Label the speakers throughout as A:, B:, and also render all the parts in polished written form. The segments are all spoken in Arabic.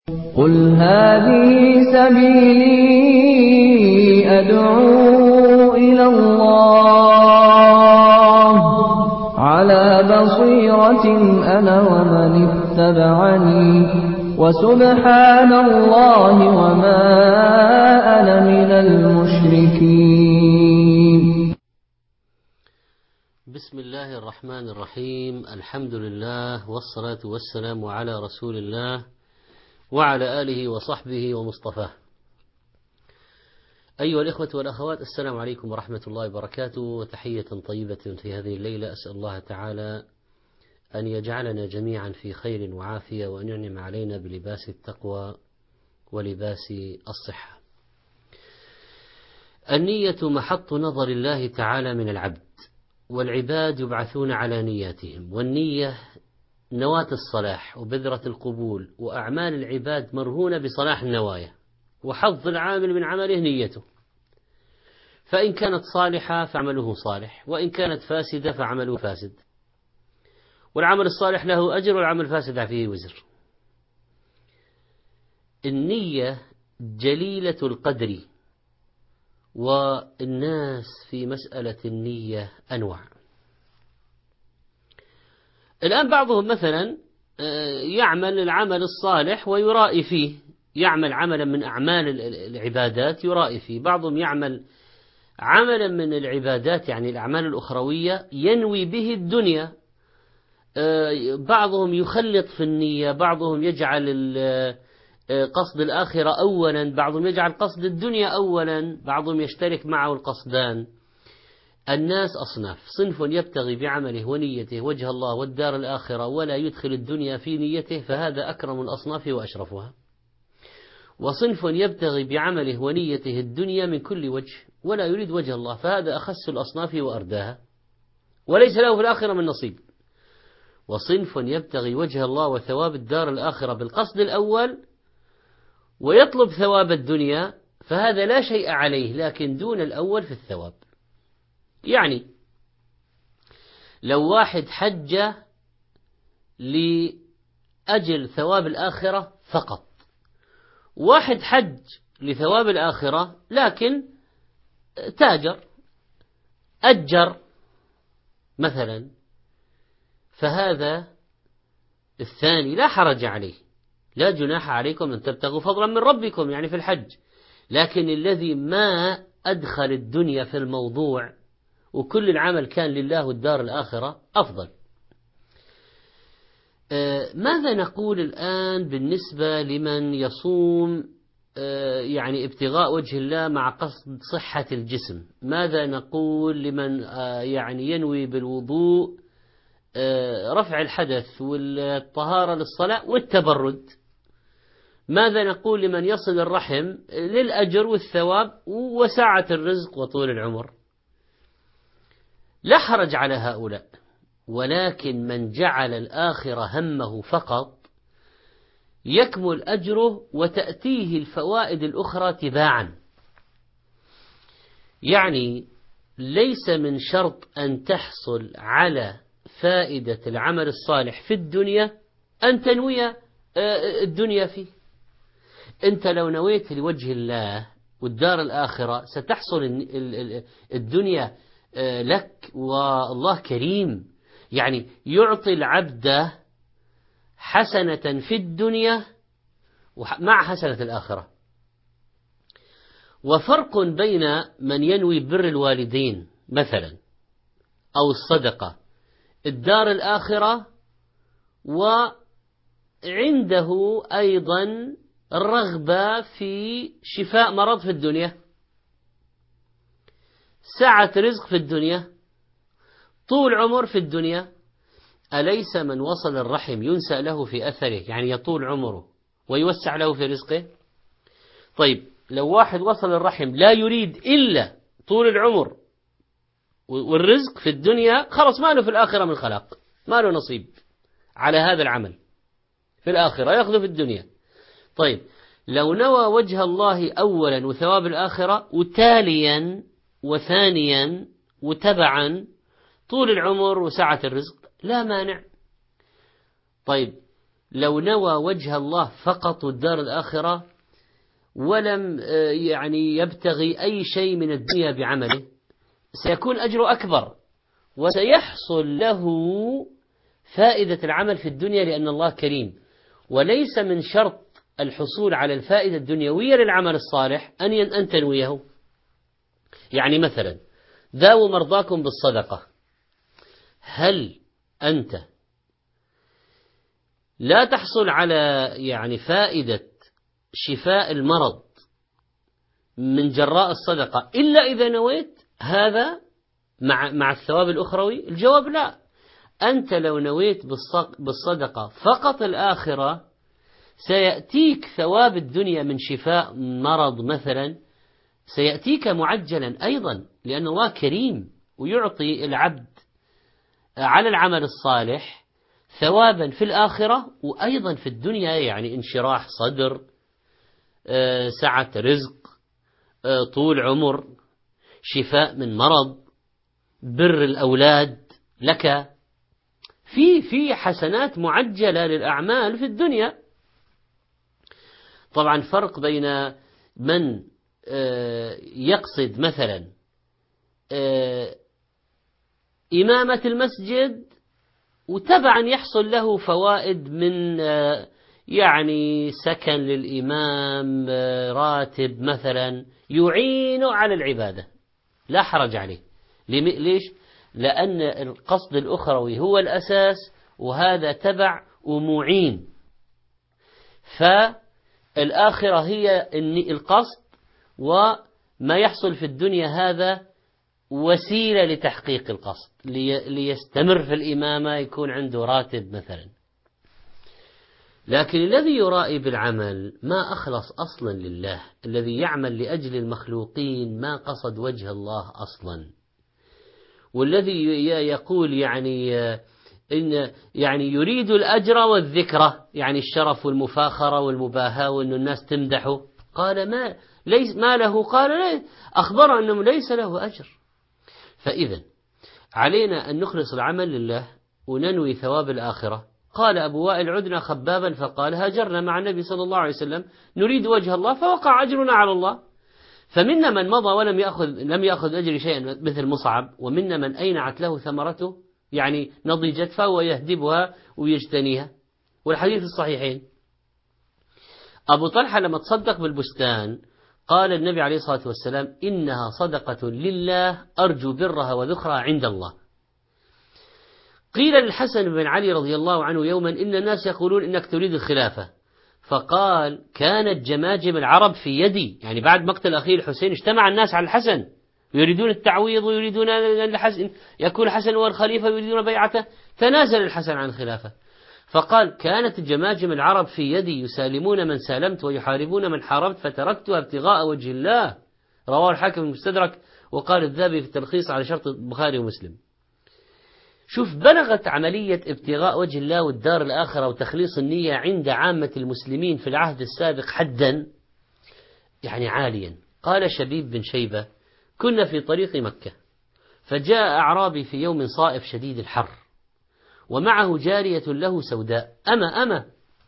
A: قل هذه سبيلي أدعو إلى الله على بصيرة أنا ومن اتبعني وسبحان الله وما أنا من المشركين.
B: بسم الله الرحمن الرحيم. الحمد لله والصلاة والسلام على رسول الله وعلى آله وصحبه ومصطفاه. أيها الإخوة والأخوات، السلام عليكم ورحمة الله وبركاته، وتحية طيبة في هذه الليلة. أسأل الله تعالى أن يجعلنا جميعا في خير وعافية، وأن ينعم علينا بلباس التقوى ولباس الصحة. النية محط نظر الله تعالى من العبد، والعباد يبعثون على نياتهم، والنية نواة الصلاح وبذرة القبول، وأعمال العباد مرهونة بصلاح النوايا، وحظ العامل من عمله نيته، فإن كانت صالحة فعمله صالح، وإن كانت فاسدة فعمله فاسد، والعمل الصالح له أجر والعمل الفاسد فيه وزر. النية جليلة القدر، والناس في مسألة النية أنواع. الآن بعضهم مثلا يعمل العمل الصالح ويرائي فيه، يعمل عملا من أعمال العبادات يرائي فيه. بعضهم يعمل عملا من العبادات يعني الأعمال الأخروية ينوي به الدنيا. بعضهم يخلط في النية، بعضهم يجعل قصد الآخرة أولا، بعضهم يجعل قصد الدنيا أولا، بعضهم يشترك معه القصدان. الناس أصناف: صنف يبتغي بعمله ونيته وجه الله والدار الآخرة ولا يدخل الدنيا في نيته، فهذا أكرم الأصناف وأشرفها. وصنف يبتغي بعمله ونيته الدنيا من كل وجه ولا يريد وجه الله، فهذا أخس الأصناف وأرداها وليس له في الآخرة من نصيب. وصنف يبتغي وجه الله وثواب الدار الآخرة بالقصد الأول ويطلب ثواب الدنيا، فهذا لا شيء عليه لكن دون الأول في الثواب. يعني لو واحد حج لأجل ثواب الآخرة فقط، واحد حج لثواب الآخرة لكن تاجر أجر مثلا، فهذا الثاني لا حرج عليه، لا جناح عليكم أن تبتغوا فضلا من ربكم يعني في الحج. لكن الذي ما أدخل الدنيا في الموضوع وكل العمل كان لله والدار الآخرة أفضل. ماذا نقول الآن بالنسبة لمن يصوم يعني ابتغاء وجه الله مع قصد صحة الجسم؟ ماذا نقول لمن يعني ينوي بالوضوء رفع الحدث والطهارة للصلاة والتبرد؟ ماذا نقول لمن يصل الرحم للأجر والثواب وسعة الرزق وطول العمر؟ لا حرج على هؤلاء، ولكن من جعل الآخرة همه فقط يكمل أجره وتأتيه الفوائد الأخرى تباعا. يعني ليس من شرط أن تحصل على فائدة العمل الصالح في الدنيا أن تنوي الدنيا فيه. أنت لو نويت لوجه الله والدار الآخرة ستحصل الدنيا لك، والله كريم، يعني يعطي العبد حسنة في الدنيا مع حسنة الآخرة. وفرق بين من ينوي بر الوالدين مثلا أو الصدقة الدار الآخرة، وعنده أيضا الرغبة في شفاء مرض في الدنيا، سعة رزق في الدنيا، طول عمر في الدنيا. أليس من وصل الرحم ينسى له في أثره، يعني يطول عمره ويوسع له في رزقه؟ طيب لو واحد وصل الرحم لا يريد إلا طول العمر والرزق في الدنيا، خلص ما له في الآخرة من خلاق، ما له نصيب على هذا العمل في الآخرة، يأخذ في الدنيا. طيب لو نوى وجه الله أولا وثواب الآخرة وتاليا وثانيا وتبعا طول العمر وسعة الرزق، لا مانع. طيب لو نوى وجه الله فقط والدار الآخرة ولم يعني يبتغي أي شيء من الدنيا بعمله سيكون أجره أكبر، وسيحصل له فائدة العمل في الدنيا، لأن الله كريم. وليس من شرط الحصول على الفائدة الدنيوية للعمل الصالح أن تنويه. يعني مثلا داووا مرضاكم بالصدقة، هل أنت لا تحصل على يعني فائدة شفاء المرض من جراء الصدقة إلا إذا نويت هذا مع الثواب الأخروي؟ الجواب لا. أنت لو نويت بالصدقة فقط الآخرة سيأتيك ثواب الدنيا من شفاء مرض مثلا، سيأتيك معجلا أيضا، لأن الله كريم ويعطي العبد على العمل الصالح ثوابا في الآخرة وأيضا في الدنيا، يعني انشراح صدر، سعة رزق، طول عمر، شفاء من مرض، بر الأولاد لك، في حسنات معجلة للأعمال في الدنيا. طبعا فرق بين من يقصد مثلا إمامة المسجد وتبعا يحصل له فوائد من يعني سكن للإمام، راتب مثلا يعين على العبادة، لا حرج عليه. ليش؟ لأن القصد الأخروي هو الأساس وهذا تبع ومعين، فالآخرة هي القصد، وما يحصل في الدنيا هذا وسيلة لتحقيق القصد، ليستمر في الإمامة، يكون عنده راتب مثلا. لكن الذي يرائي بالعمل ما أخلص أصلا لله، الذي يعمل لأجل المخلوقين ما قصد وجه الله أصلا، والذي يقول إن يعني يريد الأجر والذكرى، يعني الشرف والمفاخرة والمباهاة وأن الناس تمدحه، قال ما له، قال أخبر أنه ليس له أجر. فإذا علينا أن نخلص العمل لله وننوي ثواب الآخرة. قال أبو وائل: عدنا خبابا فقال: هاجرنا مع النبي صلى الله عليه وسلم نريد وجه الله فوقع أجرنا على الله. فمنا من مضى ولم يأخذ أجر شيئا مثل مصعب، ومنا من أينعت له ثمرته، يعني نضجت فهو يهدبها ويجتنيها. والحديث الصحيحين، أبو طلحة لما تصدق بالبستان قال النبي عليه الصلاة والسلام: إنها صدقة لله أرجو برها وذخرها عند الله. قيل للحسن بن علي رضي الله عنه يوما: إن الناس يقولون إنك تريد الخلافة، فقال: كانت جماجم العرب في يدي، يعني بعد مقتل أخيه الحسين اجتمع الناس على الحسن يريدون التعويض ويريدون أن الحسن يكون الحسن هو الخليفة ويريدون بيعته، تنازل الحسن عن الخلافة، فقال: كانت جماجم العرب في يدي يسالمون من سالمت ويحاربون من حاربت فتركتها ابتغاء وجه الله. رواه الحاكم المستدرك، وقال الذهبي في التلخيص على شرط البخاري ومسلم. شوف، بلغت عملية ابتغاء وجه الله والدار الآخرة وتخليص النية عند عامة المسلمين في العهد السابق حدا يعني عاليا. قال شبيب بن شيبة: كنا في طريق مكة، فجاء أعرابي في يوم صائف شديد الحر، ومعه جارية له سوداء أما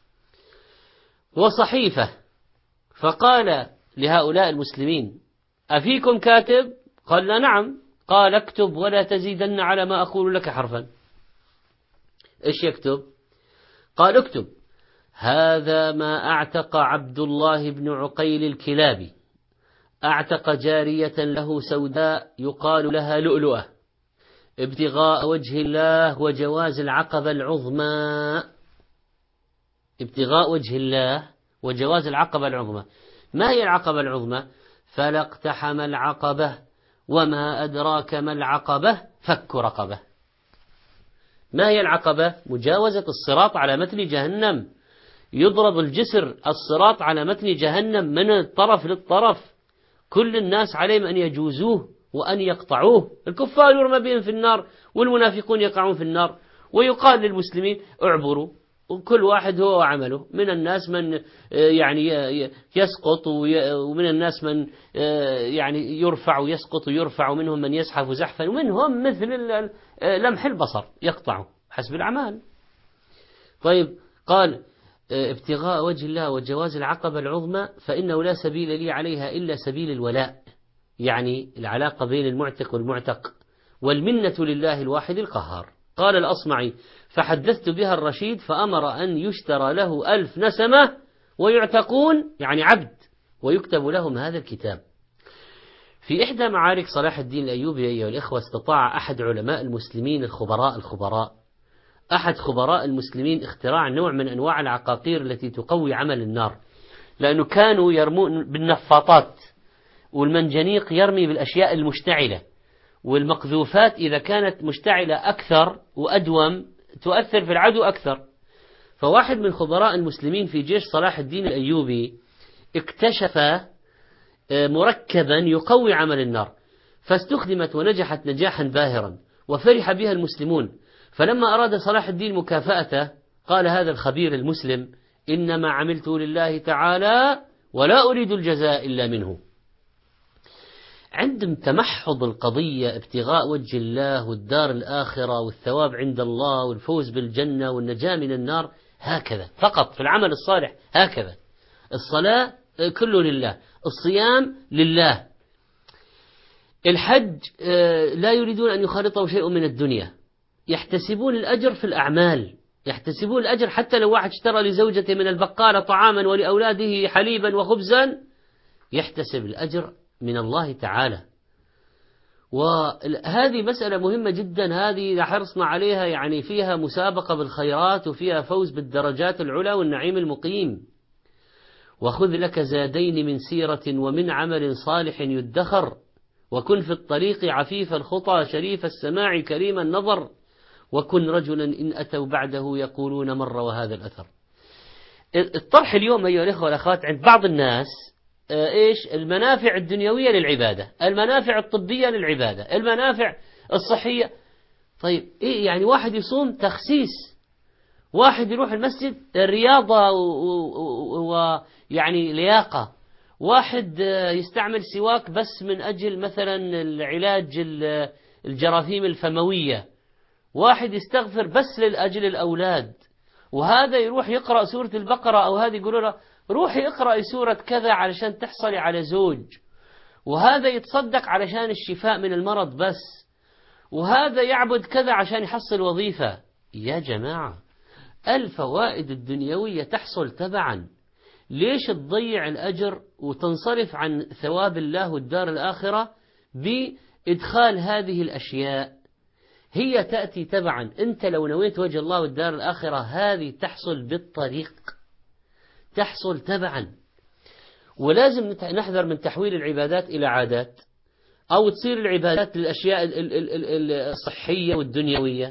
B: وصحيفة، فقال لهؤلاء المسلمين: أفيكم كاتب؟ قال: لا. نعم. قال: اكتب ولا تزيدن على ما أقول لك حرفا. إيش يكتب؟ قال: اكتب: هذا ما أعتق عبد الله بن عقيل الكلابي، أعتق جارية له سوداء يقال لها لؤلؤة، ابتغاء وجه الله وجواز العقبة العظمى. ابتغاء وجه الله وجواز العقبة العظمى. ما هي العقبة العظمى؟ فلا اقتحم العقبة وما أدراك ما العقبة فك رقبة. ما هي العقبة؟ مجاوزة الصراط على متن جهنم، يضرب الجسر الصراط على متن جهنم من الطرف للطرف، كل الناس عليهم أن يجوزوه وأن يقطعوه. الكفار يرمى بهم في النار والمنافقون يقعون في النار، ويقال للمسلمين: اعبروا، وكل واحد هو وعمله. من الناس من يعني يسقط، ومن الناس من يعني يرفع ويسقط ويرفع، ومنهم من يزحف زحفا، ومنهم مثل لمح البصر يقطع حسب الأعمال. طيب، قال: ابتغاء وجه الله وجواز العقبة العظمى فإنه لا سبيل لي عليها إلا سبيل الولاء، يعني العلاقة بين المعتق والمعتق، والمنة لله الواحد القهار. قال الأصمعي: فحدثت بها الرشيد فأمر أن يشترى له 1000 نسمة ويعتقون، يعني عبد، ويكتب لهم هذا الكتاب. في إحدى معارك صلاح الدين الأيوبي أيها الإخوة، استطاع أحد علماء المسلمين الخبراء أحد خبراء المسلمين اختراع نوع من أنواع العقاقير التي تقوي عمل النار، لأنه كانوا يرمون بالنفاطات، والمنجنيق يرمي بالأشياء المشتعلة، والمقذوفات إذا كانت مشتعلة أكثر وأدوم تؤثر في العدو أكثر. فواحد من خبراء المسلمين في جيش صلاح الدين الأيوبي اكتشف مركبا يقوي عمل النار، فاستخدمت ونجحت نجاحا باهرا، وفرح بها المسلمون. فلما أراد صلاح الدين مكافأته قال هذا الخبير المسلم: إنما عملته لله تعالى ولا أريد الجزاء إلا منه. عندما تمحض القضية ابتغاء وجه الله والدار الآخرة والثواب عند الله والفوز بالجنة والنجاة من النار، هكذا فقط في العمل الصالح، هكذا. الصلاة كله لله، الصيام لله، الحج لا يريدون أن يخالطوا شيء من الدنيا، يحتسبون الأجر في الأعمال، يحتسبون الأجر حتى لو واحد اشترى لزوجته من البقالة طعاما ولأولاده حليبا وخبزا يحتسب الأجر من الله تعالى. وهذه مسألة مهمة جدا، هذه حرصنا عليها، يعني فيها مسابقة بالخيرات وفيها فوز بالدرجات العلى والنعيم المقيم. وخذ لك زادين من سيرة ومن عمل صالح يدخر، وكن في الطريق عفيف الخطى شريف السماع كريم النظر، وكن رجلا إن أتوا بعده يقولون مر وهذا الأثر. الطرح اليوم أيها الأخوة والأخوات عند بعض الناس إيش؟ المنافع الدنيوية للعبادة، المنافع الطبية للعبادة، المنافع الصحية. طيب إيه يعني؟ واحد يصوم تخسيس، واحد يروح المسجد رياضة ويعني لياقة، واحد يستعمل سواك بس من أجل مثلا العلاج الجراثيم الفموية، واحد يستغفر بس لأجل الأولاد، وهذا يروح يقرأ سورة البقرة، أو هذا يقولوا له روحي اقرأي سورة كذا علشان تحصلي على زوج، وهذا يتصدق علشان الشفاء من المرض بس، وهذا يعبد كذا عشان يحصل وظيفة. يا جماعة، الفوائد الدنيوية تحصل تبعا، ليش تضيع الأجر وتنصرف عن ثواب الله والدار الآخرة بإدخال هذه الأشياء؟ هي تأتي تبعا. أنت لو نويت وجه الله والدار الآخرة هذه تحصل بالطريق، تحصل تبعا. ولازم نحذر من تحويل العبادات إلى عادات، أو تصير العبادات للأشياء الصحية والدنيوية.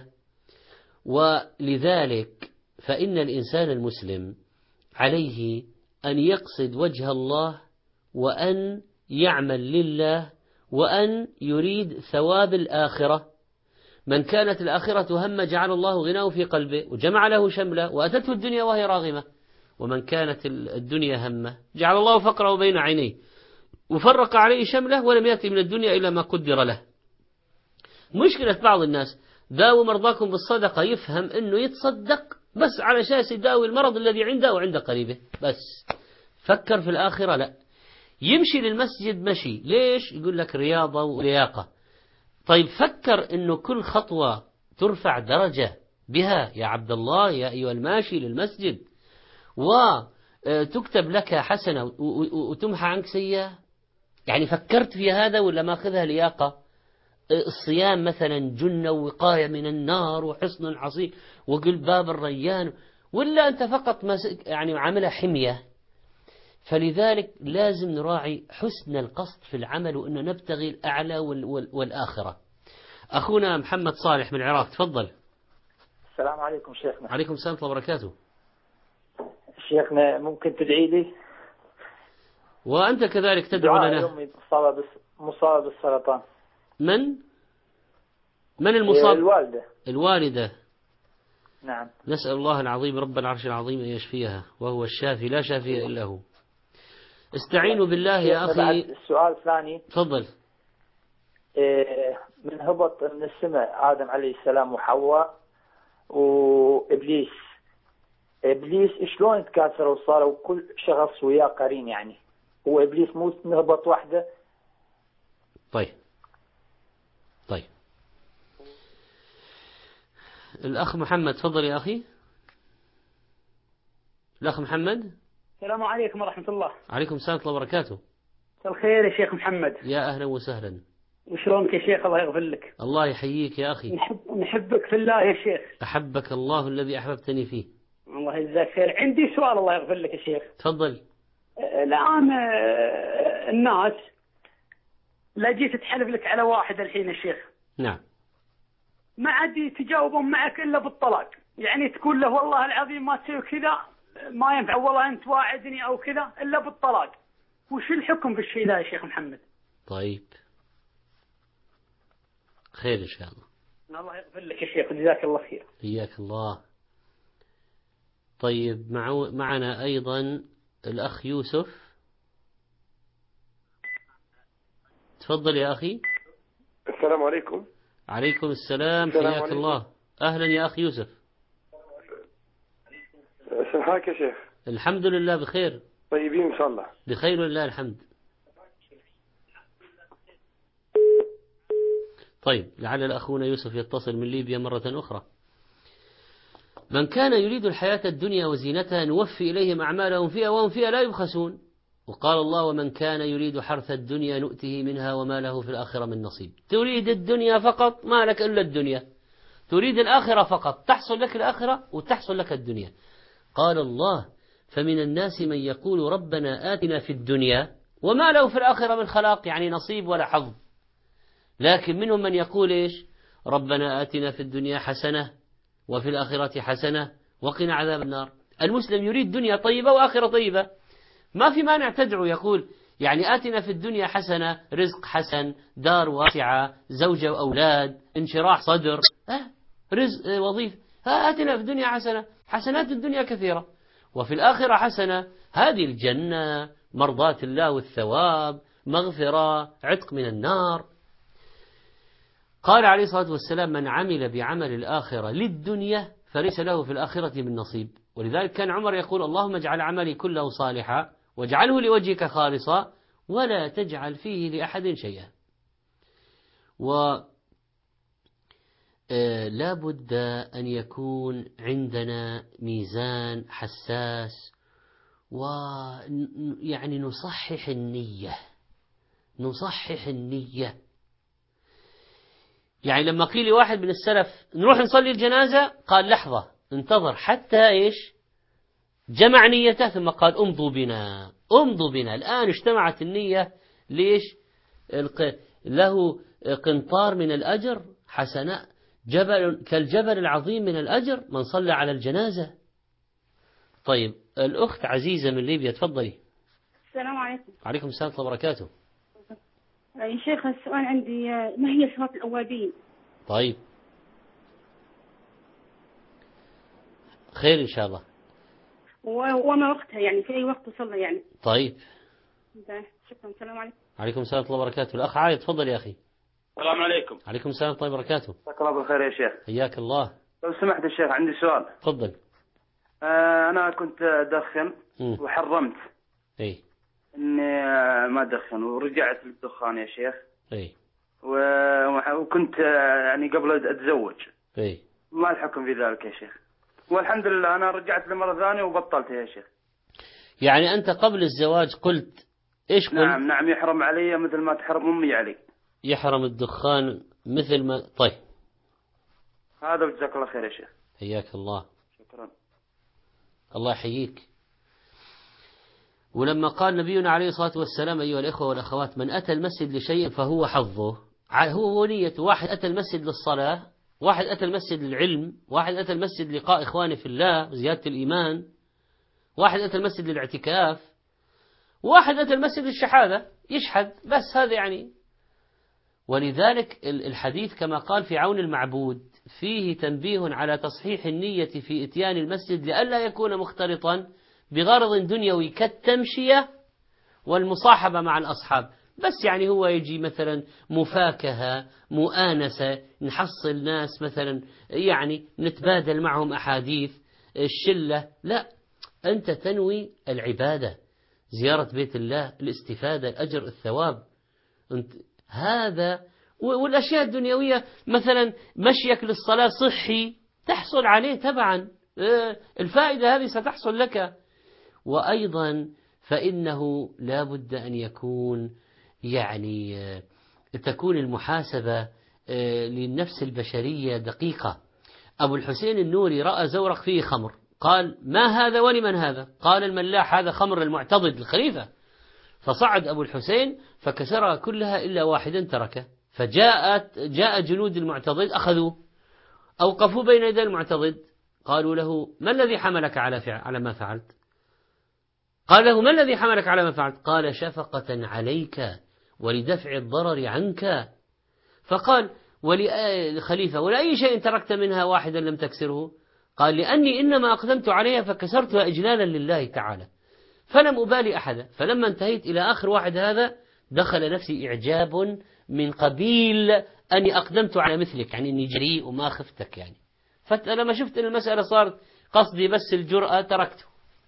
B: ولذلك فإن الإنسان المسلم عليه أن يقصد وجه الله، وأن يعمل لله، وأن يريد ثواب الآخرة. من كانت الآخرة هم جعل الله غناه في قلبه وجمع له شمله وأتته الدنيا وهي راغمة، ومن كانت الدنيا همه جعل الله فقره بين عينيه وفرق عليه شمله ولم يأتي من الدنيا إلا ما قدر له. مشكلة بعض الناس: داووا مرضاكم بالصدقة، يفهم أنه يتصدق بس على أساس يداوي المرض الذي عنده وعند قريبه بس. فكر في الآخرة لا. يمشي للمسجد مشي، ليش؟ يقول لك رياضة ولياقة. طيب فكر أنه كل خطوة ترفع درجة بها يا عبد الله يا أيها الماشي للمسجد، وتكتب لك حسنة وتمحى عنك سيئة. يعني فكرت في هذا ولا ما أخذها لياقة؟ الصيام مثلا جنة ووقاية من النار وحصن عصيب وقل باب الريان، ولا أنت فقط يعني عاملها حمية؟ فلذلك لازم نراعي حسن القصد في العمل، وأنه نبتغي الأعلى والآخرة. أخونا محمد صالح من العراق، تفضل.
C: السلام عليكم شيخنا.
B: عليكم السلام ورحمة الله وبركاته.
C: شيخنا ممكن تدعي لي؟
B: وأنت كذلك تدعو لنا.
C: أمي مصابة بالسرطان.
B: من المصاب؟
C: الوالدة.
B: الوالدة.
C: نعم.
B: نسأل الله العظيم رب العرش العظيم أن يشفيها، وهو الشافي لا شافي إلا هو. استعينوا بالله يا أخي.
C: السؤال الثاني.
B: تفضل.
C: من هبط من السماء آدم عليه السلام وحواء وإبليس، إبليس شلون تكاثر وصاروا كل شخص وياه قرين يعني؟ هو إبليس مو نهبط واحدة؟
B: طيب الأخ محمد تفضل يا أخي. الأخ محمد.
D: السلام عليكم ورحمة الله.
B: عليكم السلام ورحمة الله وبركاته.
D: مساء الخير يا شيخ محمد.
B: يا أهلا وسهلا.
D: وشلونك يا شيخ؟ الله يغفر لك.
B: الله يحييك يا أخي.
D: نحبك في الله يا شيخ.
B: أحبك الله الذي أحببتني فيه.
D: الله يجزاك خير. عندي سؤال الله يغفر لك يا شيخ.
B: تفضل.
D: الآن الناس لا جيت تحلف لك على واحد الحين يا شيخ.
B: نعم.
D: ما عاد يتجاوبون معك إلا بالطلاق، يعني تقول له والله العظيم ما تسوي كذا، ما ينفع والله أنت واعدني أو كذا، إلا بالطلاق. وش الحكم في الشيء ذا يا شيخ محمد؟
B: طيب خير إن شاء الله.
D: الله يغفر لك يا شيخ وجزاك الله خير.
B: حياك الله. طيب معنا أيضا الأخ يوسف. تفضل يا أخي.
E: السلام عليكم.
B: عليكم السلام.
E: السلام
B: حياك
E: عليكم.
B: الله. أهلا يا أخي يوسف.
E: سمحك يا شيخ.
B: الحمد لله بخير.
E: طيبين إن شاء الله.
B: بخير ولله الحمد. طيب لعل أخونا يوسف يتصل من ليبيا مرة أخرى. من كان يريد الحياة الدنيا وزينتها نوفي إليهم أعمالهم فيها وهم فيها لا يبخسون. وقال الله ومن كان يريد حرث الدنيا نؤته منها وما له في الآخرة من نصيب. تريد الدنيا فقط ما لك إلا الدنيا، تريد الآخرة فقط تحصل لك الآخرة وتحصل لك الدنيا. قال الله فمن الناس من يقول ربنا آتنا في الدنيا وما له في الآخرة من خلاق، يعني نصيب ولا حظ. لكن منهم من يقول إيش؟ ربنا آتنا في الدنيا حسنة وفي الآخرة حسنة وقنا عذاب النار. المسلم يريد دنيا طيبة وآخرة طيبة، ما في مانع تدعو يقول يعني آتنا في الدنيا حسنة، رزق حسن، دار واسعة، زوجة وأولاد، انشراح صدر، رزق وظيفة. آتنا في الدنيا حسنة، حسنات الدنيا كثيرة، وفي الآخرة حسنة، هذه الجنة، مرضاة الله والثواب، مغفرة، عتق من النار. قال عليه الصلاة والسلام من عمل بعمل الآخرة للدنيا فليس له في الآخرة من نصيب. ولذلك كان عمر يقول اللهم اجعل عملي كله صالحا واجعله لوجهك خالصا ولا تجعل فيه لأحد شيئا. لا بد أن يكون عندنا ميزان حساس، ويعني نصحح النية. يعني لما قيل لواحد من السلف نروح نصلي الجنازة قال لحظة انتظر حتى إيش جمع نيته ثم قال امضوا بنا. الآن اجتمعت النية ليش؟ له قنطار من الأجر، حسناء كالجبل العظيم من الأجر من صلى على الجنازة. طيب الأخت عزيزة من ليبيا تفضلي.
F: السلام عليكم.
B: عليكم السلام ورحمة الله وبركاته.
F: يا شيخ السؤال عندي ما هي صلاة الأوابين؟
B: طيب خير إن شاء الله.
F: وما وقتها يعني في أي وقت تصلى يعني؟
B: طيب
F: شكرا. السلام عليكم.
B: عليكم السلام ورحمة الله وبركاته. الأخ عايد تفضل يا أخي.
G: السلام عليكم.
B: عليكم السلام ورحمة الله وبركاته.
G: مساك الله بالخير يا شيخ.
B: حياك الله.
G: لو سمحت يا شيخ عندي سؤال.
B: تفضل.
G: أنا كنت أدخن وحرمت إني ما أدخن ورجعت للدخان يا شيخ. وكنت يعني قبل أتزوج. ما الحكم في ذلك يا شيخ؟ والحمد لله أنا رجعت لمرة ثانية وبطلت يا شيخ. يعني
B: أنت قبل الزواج قلت إيش؟
G: نعم يحرم علي مثل ما تحرم أمي علي.
B: يحرم الدخان مثل ما. طيب
G: هذا وجزاك الله خير يا شيخ.
B: حياك الله.
G: شكرا. الله
B: يحييك. ولما قال نبينا عليه الصلاة والسلام أيها الإخوة والأخوات من أتى المسجد لشيء فهو حظه، هو نيته. واحد أتى المسجد للصلاة، واحد أتى المسجد للعلم، واحد أتى المسجد لقاء إخوانه في الله وزيادة الإيمان، واحد أتى المسجد للاعتكاف، واحد أتى المسجد للشحاذة يشحذ بس. هذا يعني. ولذلك الحديث كما قال في عون المعبود فيه تنبيه على تصحيح النية في إتيان المسجد لئلا يكون مختلطا بغرض دنيوي كالتمشية والمصاحبة مع الأصحاب. بس يعني هو يجي مثلا مفاكهة مؤانسة، نحصل ناس مثلا يعني نتبادل معهم أحاديث، الشلة، لا، أنت تنوي العبادة، زيارة بيت الله، الاستفادة، الأجر، الثواب. هذا والأشياء الدنيوية مثلا مشيك للصلاة صحي تحصل عليه تبعا، الفائدة هذه ستحصل لك. وأيضا فإنه لا بد أن يكون يعني تكون المحاسبة للنفس البشرية دقيقة. أبو الحسين النوري رأى زورق فيه خمر، قال: ما هذا ولمن هذا؟ قال: الملاح، هذا خمر المعتضد الخليفة. فصعد أبو الحسين فكسرها كلها إلا واحدا تركه، جاء جنود المعتضد أخذوه، أوقفوا بين يدي المعتضد، قالوا له: ما الذي حملك على ما فعلت؟ قال له: ما الذي حملك على ما فعلت؟ قال: شفقة عليك ولدفع الضرر عنك. فقال: خليفة، ولأي شيء تركت منها واحدا لم تكسره؟ قال: لأني إنما أقدمت عليها فكسرتها إجلالا لله تعالى، فلم أبالي أحدا. فلما انتهيت إلى آخر واحد هذا دخل نفسي إعجاب من قبيل أني أقدمت على مثلك، يعني أني جريء وما خفتك يعني. فلما شفت أن المسألة صارت قصدي بس الجرأة تركته.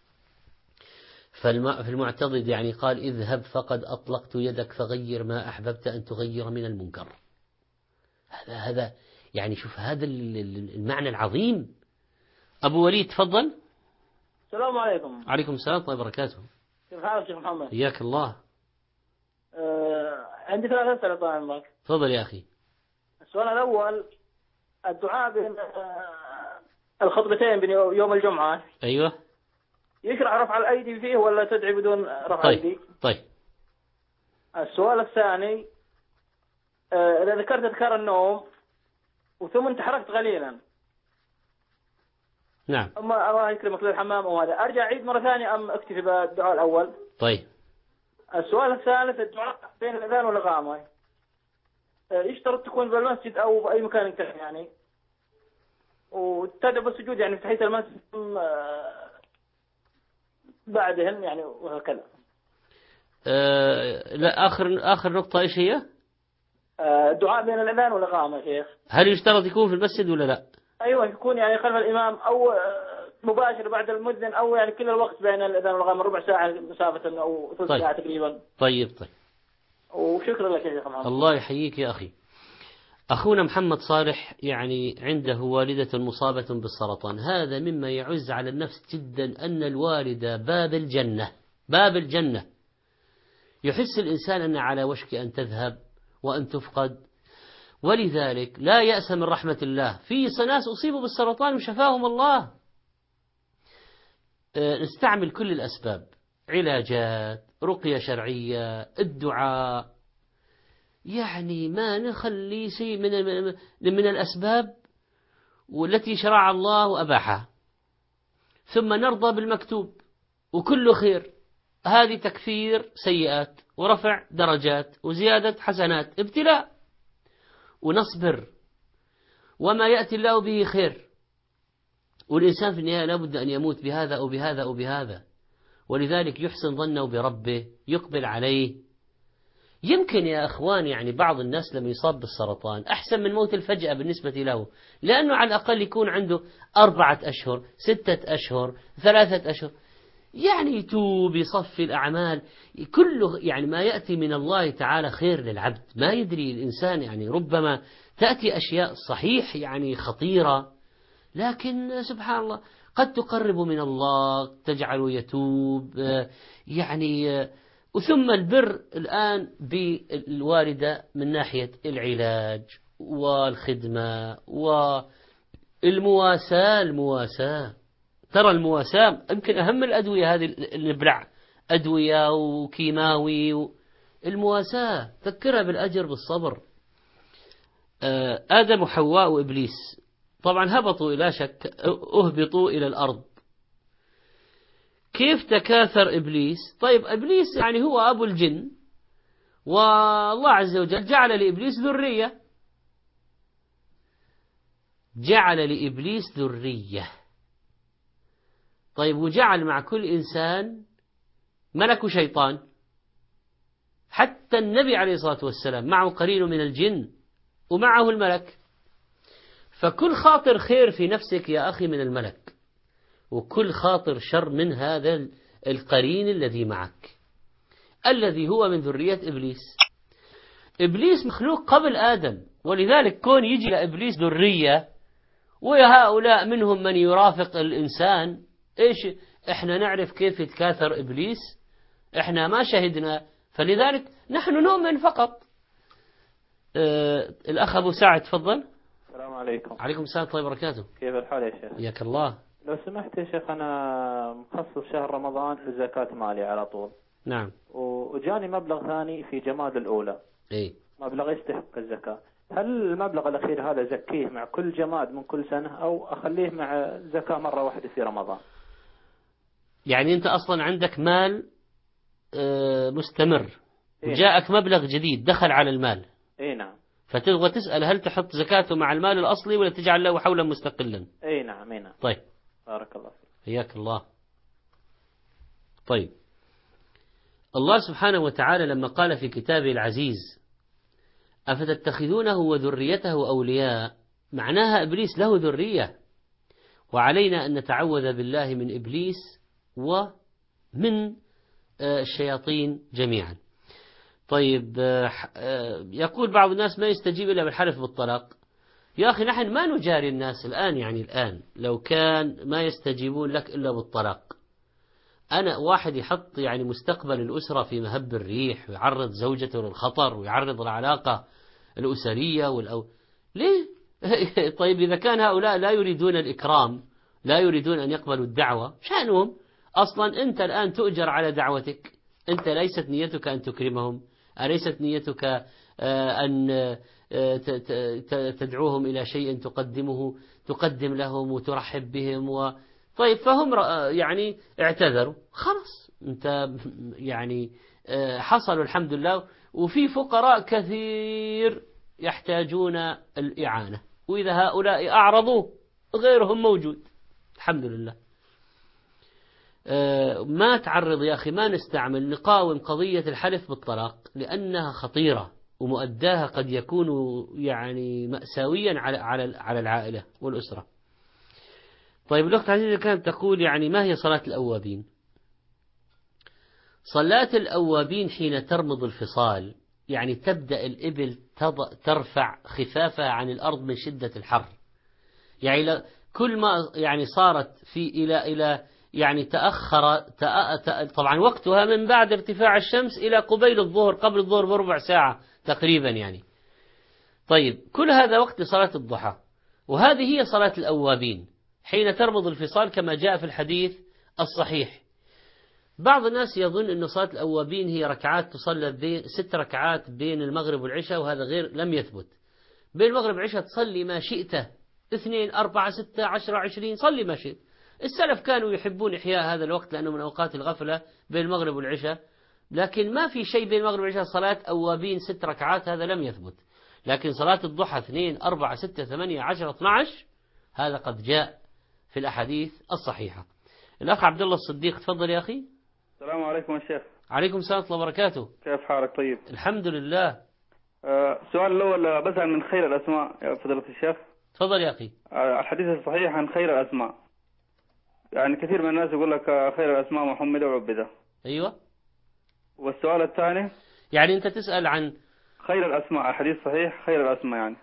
B: في المعتضد يعني قال: اذهب فقد أطلقت يدك فغير ما أحببت أن تغير من المنكر. هذا يعني شوف هذا المعنى العظيم. أبو وليد تفضل.
H: السلام عليكم.
B: عليكم السلام ورحمة الله وبركاته.
H: كيف حالك شيخ محمد؟
B: حياك الله.
H: عندي 3 أسئلة طال عمرك.
B: تفضل يا أخي.
H: السؤال الأول: الدعاء بين الخطبتين بين يوم الجمعة،
B: أيوة،
H: يشرع رفع الأيدي فيه ولا تدعي بدون رفع الأيدي؟
B: طيب.
H: السؤال الثاني: إذا ذكرت أذكار النوم وثم انت حركت قليلا،
B: نعم،
H: أما الله يكرمك للحمام أو هذا، أرجع أعيد مرة ثانية أم أكتفي بالدعاء الأول؟
B: طيب.
H: السؤال الثالث: الدعاء بين الأذان والإقامة يشترط تكون بالمسجد أو بأي مكان يعني، وتدعو بالسجود يعني في تحية المسجد بعدهن يعني وهكذا.
B: لا، آخر نقطة إيش هي؟
H: الدعاء بين الأذان والإقامة يا شيخ،
B: هل يشترط يكون في المسجد ولا لا؟
H: أيوة، يكون يعني خلف الإمام أو مباشر بعد المؤذن، أو يعني كل الوقت بين الأذان والإقامة ربع ساعة مسافة أو ثلث ساعة تقريبا. طيب. وشكرا لك يا شيخ محمد.
B: الله يحييك يا أخي. أخونا محمد صالح يعني عنده والدة مصابة بالسرطان، هذا مما يعز على النفس جدا، أن الوالدة باب الجنة، يحس الإنسان أن على وشك أن تذهب وأن تفقد، ولذلك لا يأس من رحمة الله. في ناس أصيبوا بالسرطان وشفاهم الله. نستعمل كل الأسباب، علاجات، رقية شرعية، الدعاء، يعني ما نخلي شيء من الأسباب والتي شرع الله وأباحها، ثم نرضى بالمكتوب وكل خير. هذه تكفير سيئات ورفع درجات وزيادة حسنات، ابتلاء، ونصبر، وما يأتي الله به خير. والإنسان في النهاية لابد أن يموت بهذا أو بهذا أو بهذا، ولذلك يحسن ظنه بربه، يقبل عليه. يمكن يا أخوان يعني بعض الناس لما يصاب بالسرطان أحسن من موت الفجأة بالنسبة له، لأنه على الأقل يكون عنده 4 أشهر 6 أشهر 3 أشهر، يعني يتوب، يصفي الأعمال كله، يعني ما يأتي من الله تعالى خير للعبد. ما يدري الإنسان، يعني ربما تأتي أشياء صحيح يعني خطيرة، لكن سبحان الله قد تقرب من الله، تجعله يتوب يعني. وثم البر الآن بالوالدة من ناحية العلاج والخدمة والمواساة. ترى المواساة يمكن أهم الأدوية هذه، النبلع أدوية وكيماوي، المواساة تذكرها بالأجر بالصبر. آدم وحواء وإبليس طبعا هبطوا إلى شك، أهبطوا إلى الأرض. كيف تكاثر إبليس؟ طيب إبليس يعني هو أبو الجن، والله عز وجل جعل لإبليس ذرية. طيب وجعل مع كل إنسان ملك وشيطان، حتى النبي عليه الصلاة والسلام معه قرين من الجن ومعه الملك. فكل خاطر خير في نفسك يا أخي من الملك، وكل خاطر شر من هذا القرين الذي معك الذي هو من ذرية إبليس. إبليس مخلوق قبل آدم، ولذلك كون يجي لإبليس ذرية وهؤلاء منهم من يرافق الإنسان، إيش إحنا نعرف كيف يتكاثر إبليس؟ إحنا ما شهدنا، فلذلك نحن نؤمن فقط. الأخ أبو سعد تفضل.
I: السلام عليكم.
B: عليكم السلام ورحمة الله وبركاته.
I: كيف الحال يا شيخ؟
B: حياك الله.
I: لو سمحت يا شيخ، أنا مخصص شهر رمضان لزكاة مالي على طول.
B: نعم.
I: وجاني مبلغ ثاني في جماد الأولى.
B: إيه.
I: مبلغ يستحق الزكاة. هل المبلغ الأخير هذا زكيه مع كل جماد من كل سنة، أو أخليه مع زكاة مرة واحدة في رمضان؟
B: يعني أنت أصلا عندك مال مستمر،
I: إيه؟
B: وجاءك مبلغ جديد دخل على المال.
I: إيه نعم.
B: فتبغى تسأل هل تحط زكاته مع المال الأصلي ولا تجعل له حولا مستقلا؟
I: إيه نعم. إيه نعم.
B: طيب.
I: بارك الله فيك.
B: حياك الله. طيب. الله سبحانه وتعالى لما قال في كتابه العزيز: أفتتخذونه وذريته أولياء، معناها إبليس له ذرية، وعلينا أن نتعوذ بالله من إبليس ومن الشياطين جميعا. طيب، يقول بعض الناس ما يستجيب إلا بالحلف بالطلاق. يا أخي نحن ما نجاري الناس الآن، يعني الآن لو كان ما يستجيبون لك إلا بالطلاق، أنا واحد يحط يعني مستقبل الأسرة في مهب الريح، ويعرض زوجته للخطر، ويعرض العلاقة الأسرية ليه؟ طيب إذا كان هؤلاء لا يريدون الإكرام، لا يريدون أن يقبلوا الدعوة، شأنهم. أصلا أنت الآن تؤجر على دعوتك، أنت ليست نيتك أن تكرمهم، أليست نيتك أن تدعوهم إلى شيء تقدم لهم وترحب بهم طيب، فهم يعني اعتذروا، خلاص أنت يعني حصلوا الحمد لله. وفي فقراء كثير يحتاجون الإعانة، وإذا هؤلاء أعرضوا غيرهم موجود الحمد لله. ما تعرض يا أخي، ما نستعمل، نقاوم قضية الحلف بالطلاق لأنها خطيرة، ومؤداها قد يكون يعني مأساويا على العائلة والأسرة. طيب الأخت عزيزة كانت تقول يعني ما هي صلاة الأوابين؟ صلاة الأوابين حين ترمض الفصال، يعني تبدأ الإبل ترفع خفافها عن الأرض من شدة الحر، يعني كل ما يعني صارت إلى يعني تأخر طبعا وقتها من بعد ارتفاع الشمس إلى قبيل الظهر، قبل الظهر بربع ساعة تقريبا يعني. طيب كل هذا وقت صلاة الضحى، وهذه هي صلاة الأوابين حين ترمض الفصال كما جاء في الحديث الصحيح. بعض الناس يظن أن صلاة الأوابين هي ركعات تصلى 6 ركعات بين المغرب والعشاء، وهذا غير، لم يثبت. بين المغرب والعشاء تصلي ما شئت، 2 4 6 10 20، صلي ما شئت. السلف كانوا يحبون إحياء هذا الوقت لأنه من أوقات الغفلة بين المغرب والعشاء، لكن ما في شيء بين المغرب والعشاء صلاة أوابين 6 ركعات، هذا لم يثبت. لكن صلاة الضحى 2 4 6 8 10 12 هذا قد جاء في الأحاديث الصحيحة. الأخ عبد الله الصديق تفضل يا أخي.
J: السلام عليكم يا شيخ.
B: عليكم السلام ورحمة الله وبركاته.
J: كيف حالك؟ طيب
B: الحمد لله.
J: السؤال الأول بسأل من خير الأسماء يا فضيلة الشيخ.
B: تفضل يا أخي.
J: الحديث الصحيح عن خير الأسماء، يعني كثير من الناس يقول لك خير الأسماء محمد وعبده.
B: أيوة.
J: والسؤال الثاني
B: يعني أنت تسأل عن
J: خير الأسماء، الحديث صحيح خير الأسماء يعني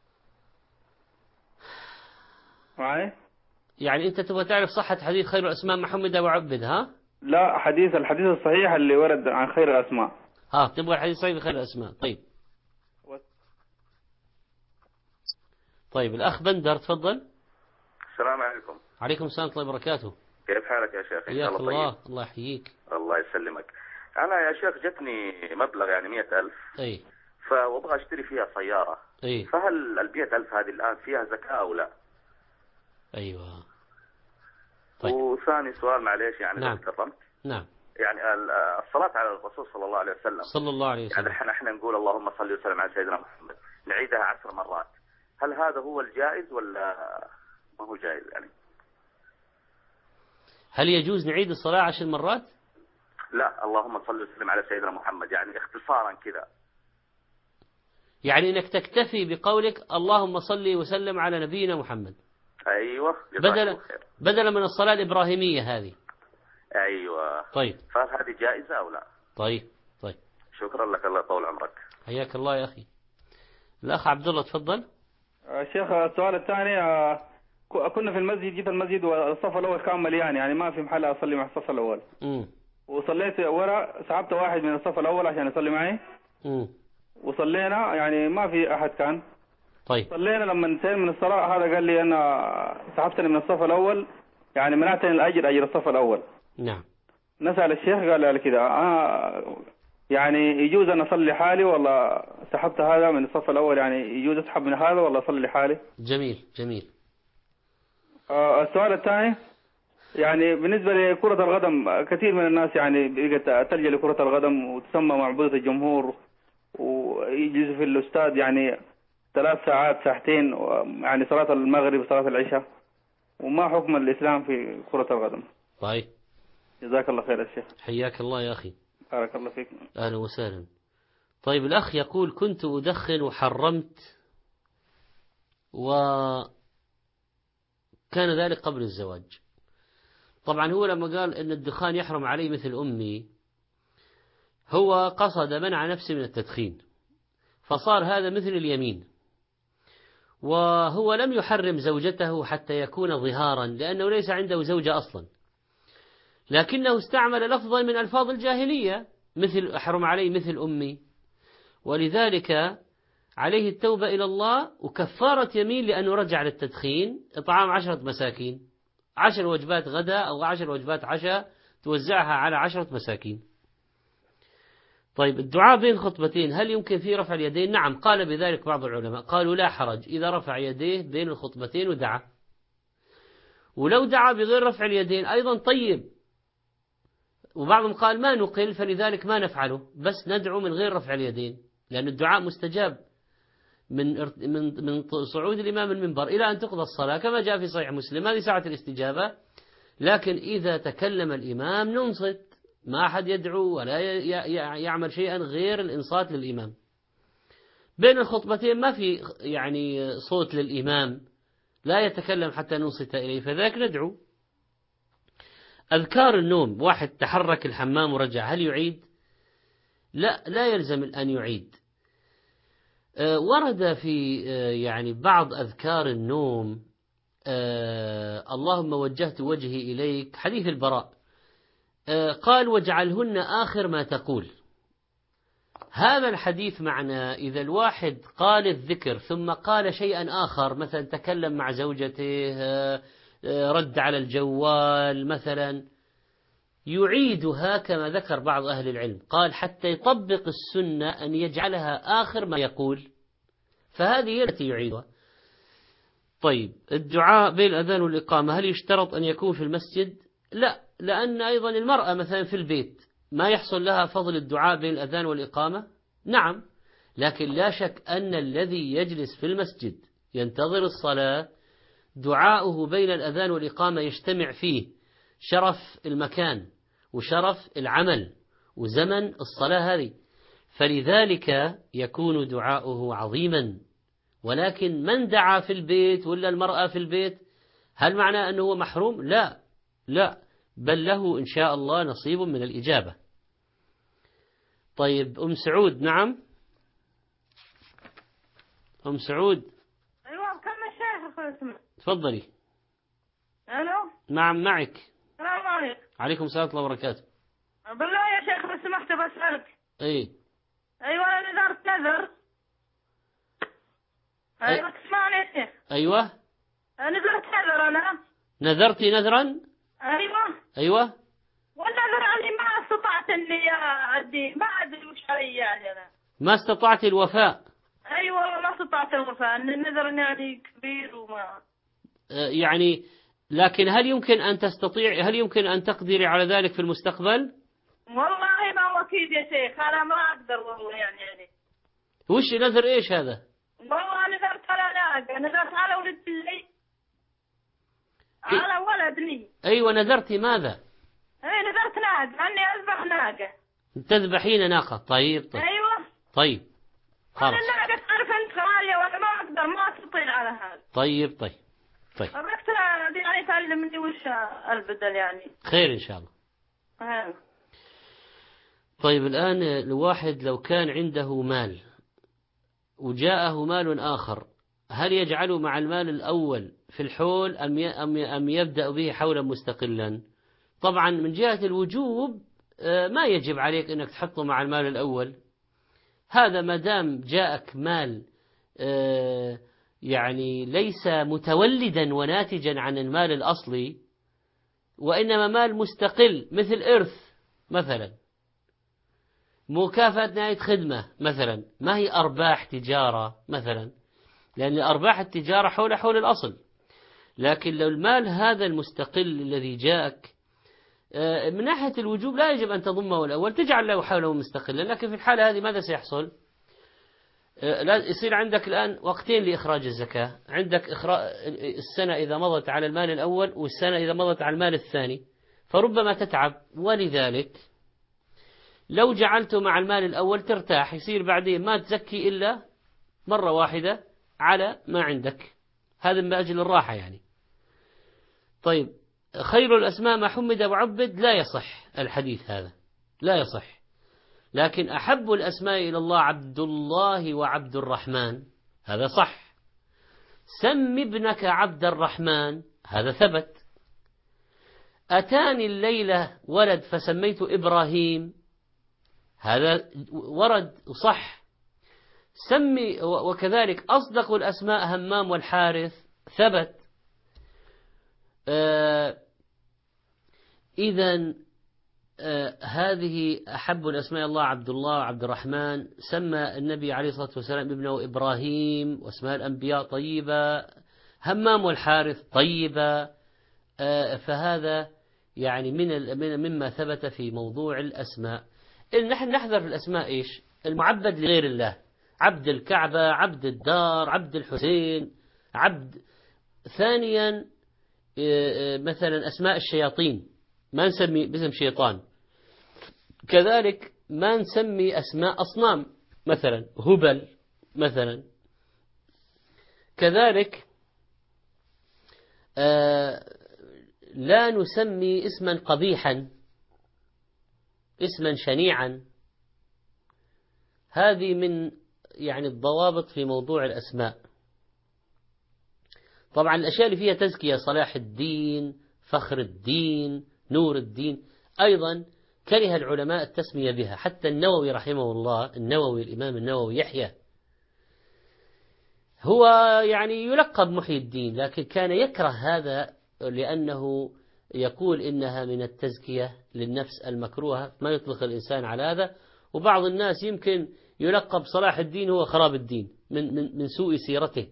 J: معي؟
B: يعني أنت تبغى تعرف صحة حديث خير الأسماء محمد وعبد، ها؟
J: لا، الحديث الصحيح اللي ورد عن خير الأسماء.
B: تبغى الحديث صحيح خير الأسماء. طيب الأخ بندر تفضل.
K: السلام عليكم.
B: عليكم السلام ورحمة الله وبركاته.
K: كيف حالك يا شيخ؟
B: حياك الله. الله يحييك.
K: الله يسلمك. أنا يا شيخ جتني مبلغ يعني 100,000.
B: أي.
K: فأبغى أشتري فيها سيارة.
B: أي.
K: فهل 100,000 هذه الآن فيها زكاة أو لا؟
B: أيوة. طيب.
K: وثاني سؤال معليش يعني
B: نعم.
K: لو تكرمت.
B: نعم.
K: يعني الصلاة على الرسول صلى الله عليه وسلم.
B: صلى الله عليه وسلم.
K: يعني احنا نقول اللهم صل وسلم على سيدنا محمد، نعيدها 10 مرات. هل هذا هو الجائز ولا ما هو جائز يعني؟
B: هل يجوز نعيد الصلاة 10 مرات؟
K: لا، اللهم صل وسلم على سيدنا محمد، يعني اختصارا كذا.
B: يعني انك تكتفي بقولك اللهم صل وسلم على نبينا محمد.
K: أيوة.
B: بدلا من الصلاة الإبراهيمية هذه.
K: أيوة.
B: طيب.
K: فهل هذه جائزة أو لا؟
B: طيب.
K: شكرا لك، الله يطول عمرك.
B: حياك الله يا أخي. الأخ عبد الله تفضل.
J: شيخ السؤال الثاني، كنا في المسجد، جيت المسجد والصف الأول كان مليان، يعني ما في محل أصلي مع الصف الأول. وصليت ورا، سحبت واحد من الصف الأول عشان يصلي معي. وصلينا يعني ما في أحد كان.
B: طيب.
J: صلينا لما انتهينا من الصلاة، هذا قال لي أنا سحبتني من الصف الأول، يعني منعتني أجر الصف الأول.
B: نعم.
J: نسأل الشيخ قال لي كذا، يعني يجوز أن أصلي حالي والله سحبت هذا من الصف الأول، يعني يجوز أسحب من هذا والله أصلي حالي؟
B: جميل.
J: السؤال الثاني، يعني بالنسبة لكرة القدم، كثير من الناس يعني بقت تلجأ لكرة القدم وتسمى معبودة الجمهور، ويجلس في الاستاد يعني 3 ساعات 2 ساعات، يعني صلاة المغرب وصلاة العشاء، وما حكم الإسلام في كرة القدم؟
B: طيب.
J: جزاك الله خير يا شيخ.
B: حياك الله يا أخي.
J: بارك الله فيك.
B: أهلا وسهلا. طيب الأخ يقول كنت أدخن وحرمت، وكان ذلك قبل الزواج. طبعا هو لما قال أن الدخان يحرم عليه مثل أمي، هو قصد منع نفسه من التدخين، فصار هذا مثل اليمين، وهو لم يحرم زوجته حتى يكون ظهارا، لأنه ليس عنده زوجة أصلا، لكنه استعمل لفظا من ألفاظ الجاهلية مثل أحرم عليه مثل أمي، ولذلك عليه التوبة إلى الله وكفارة يمين لأنه رجع للتدخين، إطعام 10 مساكين، 10 وجبات غداء أو 10 وجبات عشاء توزعها على 10 مساكين. طيب الدعاء بين خطبتين هل يمكن فيه رفع اليدين؟ نعم، قال بذلك بعض العلماء، قالوا لا حرج إذا رفع يديه بين الخطبتين ودعا، ولو دعا بغير رفع اليدين أيضا طيب، وبعضهم قال ما نقل فلذلك ما نفعله، بس ندعو من غير رفع اليدين، لأن الدعاء مستجاب من صعود الإمام المنبر إلى أن تقضى الصلاة كما جاء في صحيح مسلم، هذه ساعة الاستجابة. لكن إذا تكلم الإمام ننصت، ما أحد يدعو ولا يعمل شيئا غير الإنصات للإمام. بين الخطبتين ما في يعني صوت للإمام، لا يتكلم حتى ننصت إليه، فذاك ندعو. أذكار النوم، واحد تحرك الحمام ورجع، هل يعيد؟ لا يلزم أن يعيد. ورد في يعني بعض أذكار النوم اللهم وجهت وجهي إليك، حديث البراء، قال واجعلهن آخر ما تقول. هذا الحديث معناه إذا الواحد قال الذكر ثم قال شيئا آخر، مثلا تكلم مع زوجته، رد على الجوال مثلا، يعيدها كما ذكر بعض أهل العلم، قال حتى يطبق السنة أن يجعلها آخر ما يقول، فهذه هي التي يعيدها. طيب الدعاء بين الأذان والإقامة هل يشترط أن يكون في المسجد؟ لا، لأن أيضا المرأة مثلا في البيت ما يحصل لها فضل الدعاء بين الأذان والإقامة؟ نعم، لكن لا شك أن الذي يجلس في المسجد ينتظر الصلاة دعاؤه بين الأذان والإقامة يجتمع فيه شرف المكان وشرف العمل وزمن الصلاة هذه، فلذلك يكون دعاؤه عظيما. ولكن من دعا في البيت ولا المرأة في البيت هل معناه أنه هو محروم؟ لا، بل له إن شاء الله نصيب من الإجابة. طيب أم سعود. نعم أم سعود.
L: أيوة كم الشيخ؟
B: تفضلي.
L: ألو.
B: نعم معك.
L: السلام عليكم.
B: عليكم السلام ورحمة الله وبركاته.
L: بالله يا شيخ لو سمحت بسألك.
B: ايه.
L: ايوه انا نذرت نذر. ايوه تسمعني يا شيخ.
B: ايوه.
L: نذرت نذر انا.
B: نذرتي نذرا؟ ايوه.
L: والنذر اني ما استطعت اني ادي، ما ادري وش علي يعني انا.
B: ما استطعت الوفاء.
L: ايوه ما استطعت الوفاء، النذر يعني كبير وما
B: يعني، لكن هل يمكن أن تستطيع، هل يمكن أن تقدري على ذلك في المستقبل؟
L: والله ما هو أكيد يا شيخ، أنا ما أقدر والله يعني.
B: وش نذر إيش هذا؟
L: والله نذرت على ناقة، نذرت على ولد لي، على ولد لي.
B: أيوة نذرتي ماذا؟
L: نذرت ناقة، أني أذبح ناقة.
B: تذبحين ناقة؟ طيب.
L: أيوة.
B: طيب.
L: خلاص. أنا الناقة تعرف أنت غالية وأنا ما أقدر، ما أستطيع على هذا.
B: طيب. طيب
L: أردت يعني تعلمني وش البدل يعني.
B: خير إن شاء الله. طيب الآن الواحد لو كان عنده مال وجاءه مال آخر، هل يجعله مع المال الأول في الحول أم يبدأ به حولا مستقلا؟ طبعا من جهة الوجوب ما يجب عليك أنك تحطه مع المال الأول. هذا ما دام جاءك مال يعني ليس متولدا وناتجا عن المال الأصلي، وإنما مال مستقل مثل إرث مثلا، مكافأة نهاية خدمة مثلا، ما هي أرباح تجارة مثلا، لأن أرباح التجارة حول الأصل. لكن لو المال هذا المستقل الذي جاءك من ناحية الوجوب لا يجب أن تضمه الأول، تجعل له حوله مستقلا. لكن في الحالة هذه ماذا سيحصل؟ لا يصير عندك الآن وقتين لإخراج الزكاة، عندك السنة إذا مضت على المال الأول والسنة إذا مضت على المال الثاني، فربما تتعب. ولذلك لو جعلته مع المال الأول ترتاح، يصير بعدين ما تزكي إلا مرة واحدة على ما عندك، هذا من أجل الراحة يعني. طيب خير الأسماء ما حمد وعبد، لا يصح الحديث هذا، لا يصح. لكن أحب الأسماء إلى الله عبد الله وعبد الرحمن، هذا صح. سم ابنك عبد الرحمن، هذا ثبت. أتاني الليلة ولد فسميت إبراهيم، هذا ورد صح. سمي. وكذلك أصدق الأسماء همام والحارث، ثبت. إذن هذه أحب الأسماء الله عبد الله وعبد الرحمن. سمى النبي عليه الصلاة والسلام ابنه إبراهيم، واسماء الأنبياء طيبة، همام والحارث طيبة. فهذا يعني مما ثبت في موضوع الأسماء. نحن نحذر في الأسماء إيش؟ المعبد لغير الله، عبد الكعبة، عبد الدار، عبد الحسين، عبد. ثانيا مثلا أسماء الشياطين ما نسمي باسم شيطان. كذلك ما نسمي أسماء أصنام مثلا هبل مثلا. كذلك لا نسمي اسما قبيحا، اسما شنيعا. هذه من يعني الضوابط في موضوع الأسماء. طبعا الأشياء اللي فيها تزكية، صلاح الدين، فخر الدين، نور الدين، أيضا كره العلماء التسمية بها. حتى النووي رحمه الله، الإمام النووي يحيى، هو يعني يلقب محي الدين، لكن كان يكره هذا لأنه يقول إنها من التزكية للنفس المكروهة، ما يطلق الإنسان على هذا. وبعض الناس يمكن يلقب صلاح الدين هو خراب الدين من سوء سيرته.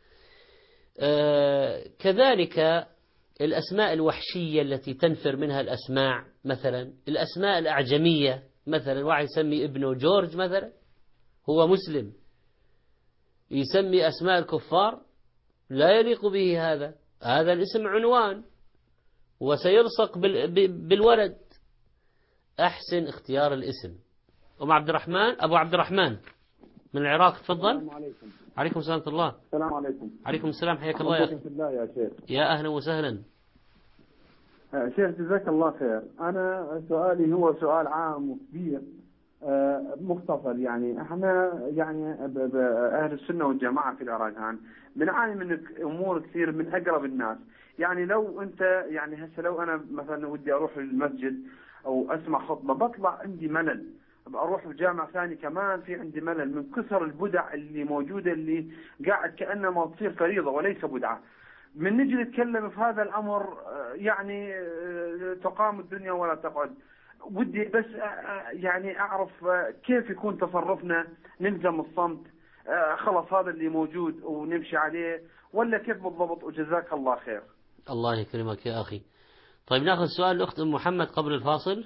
B: كذلك الأسماء الوحشية التي تنفر منها الأسماع، مثلا الأسماء الأعجمية، مثلا واحد يسمي ابنه جورج مثلا، هو مسلم، يسمي أسماء الكفار، لا يليق به هذا الاسم عنوان وسيلصق بالولد. أحسن اختيار الاسم. أبو عبد الرحمن من العراق، تفضل.
M: السلام عليكم.
B: عليكم السلام ورحمة الله.
M: السلام عليكم.
B: عليكم السلام، حياك الله
M: يا شيخ.
B: يا أهلا وسهلا.
M: شيخ جزاك الله خير. أنا سؤالي هو سؤال عام وكبير مختصر. يعني احنا يعني أهل السنة والجماعة في العراق بنعاني من أمور كثير من أقرب الناس. يعني لو أنت يعني هسه لو أنا مثلا ودي أروح للمسجد أو أسمع خطبة بطلع عندي ملل، أروح الجامع ثاني كمان في عندي ملل من كثر البدع اللي موجودة، اللي قاعد كأنما تصير فريضة وليس بدعة. من نجي نتكلم في هذا الأمر يعني تقام الدنيا ولا تقعد. ودي بس يعني أعرف كيف يكون تصرفنا، نلزم الصمت خلص هذا اللي موجود ونمشي عليه، ولا كيف بالضبط؟ وجزاك الله خير.
B: الله يكرمك يا أخي. طيب نأخذ سؤال الأخت أم محمد قبل الفاصل.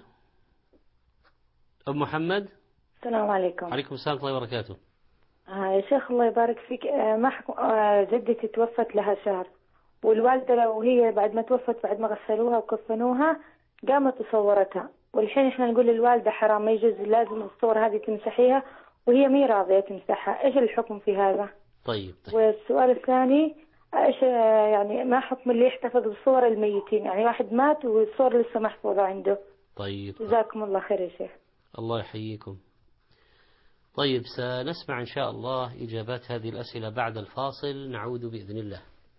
B: أم محمد.
N: السلام عليكم.
B: عليكم السلام ورحمة الله وبركاته.
N: يا شيخ الله يبارك فيك، جدتي توفت لها شهر، والوالدة لو هي بعد ما توفت بعد ما غسلوها وكفنوها قامت وصورتها، والحين احنا نقول للوالدة حرام، ما يجوز، لازم الصور هذه تمسحيها، وهي مي راضية تمسحها. ايش الحكم في هذا؟
B: طيب.
N: والسؤال الثاني، ايش يعني ما حكم اللي يحتفظ بصور الميتين؟ يعني واحد مات والصور لسه محفوظة عنده.
B: طيب
N: جزاكم الله خير يا شيخ.
B: الله يحييكم. طيب سنسمع إن شاء الله إجابات هذه الأسئلة بعد الفاصل، نعود بإذن الله.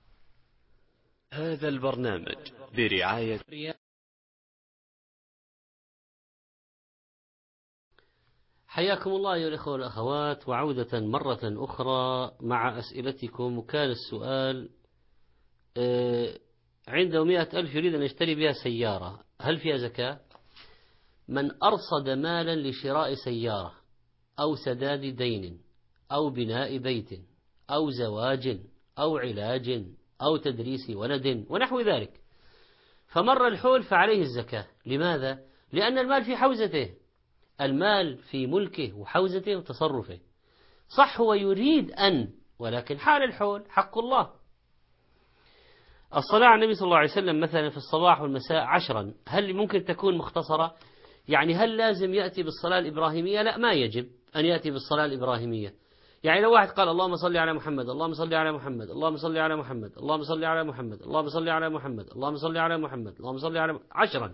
O: هذا البرنامج برعاية
B: حياكم الله أيها الأخوة والأخوات، وعودة مرة أخرى مع أسئلتكم. وكان السؤال عنده 100,000 يريد أن يشتري بها سيارة، هل فيها زكاة؟ من أرصد مالا لشراء سيارة أو سداد دين أو بناء بيت أو زواج أو علاج أو تدريس ولد ونحو ذلك، فمر الحول فعليه الزكاة. لماذا؟ لأن المال في حوزته، المال في ملكه وحوزته وتصرفه. صح هو يريد ولكن حال الحول حق الله. الصلاة على النبي صلى الله عليه وسلم مثلا في الصباح والمساء 10، هل ممكن تكون مختصرة؟ يعني هل لازم يأتي بالصلاة الإبراهيمية؟ لا، ما يجب أن يأتي بالصلاة الإبراهيمية. يعني لو واحد قال اللهم صل على محمد، اللهم صل على محمد، اللهم صل على محمد، اللهم صل على محمد، اللهم صل على محمد، اللهم صل على محمد، اللهم صل على 10،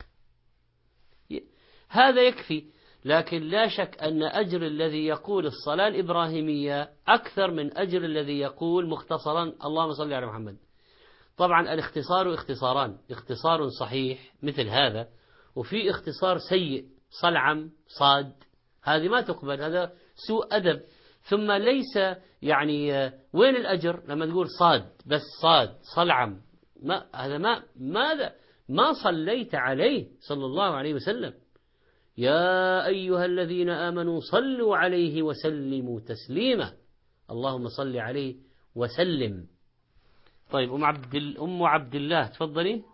B: هذا يكفي. لكن لا شك أن أجر الذي يقول الصلاة الإبراهيمية أكثر من أجر الذي يقول مختصرا اللهم صل على محمد. طبعا الاختصار اختصاران، اختصار صحيح مثل هذا، وفي اختصار سيء صلعم صاد، هذه ما تقبل، هذا سوء أدب. ثم ليس يعني وين الأجر لما تقول صاد بس، صاد صلعم، ما هذا ماذا ما صليت عليه صلى الله عليه وسلم. يا أيها الذين آمنوا صلوا عليه وسلموا تسليما، اللهم صل عليه وسلم. طيب أم عبد الله تفضلي.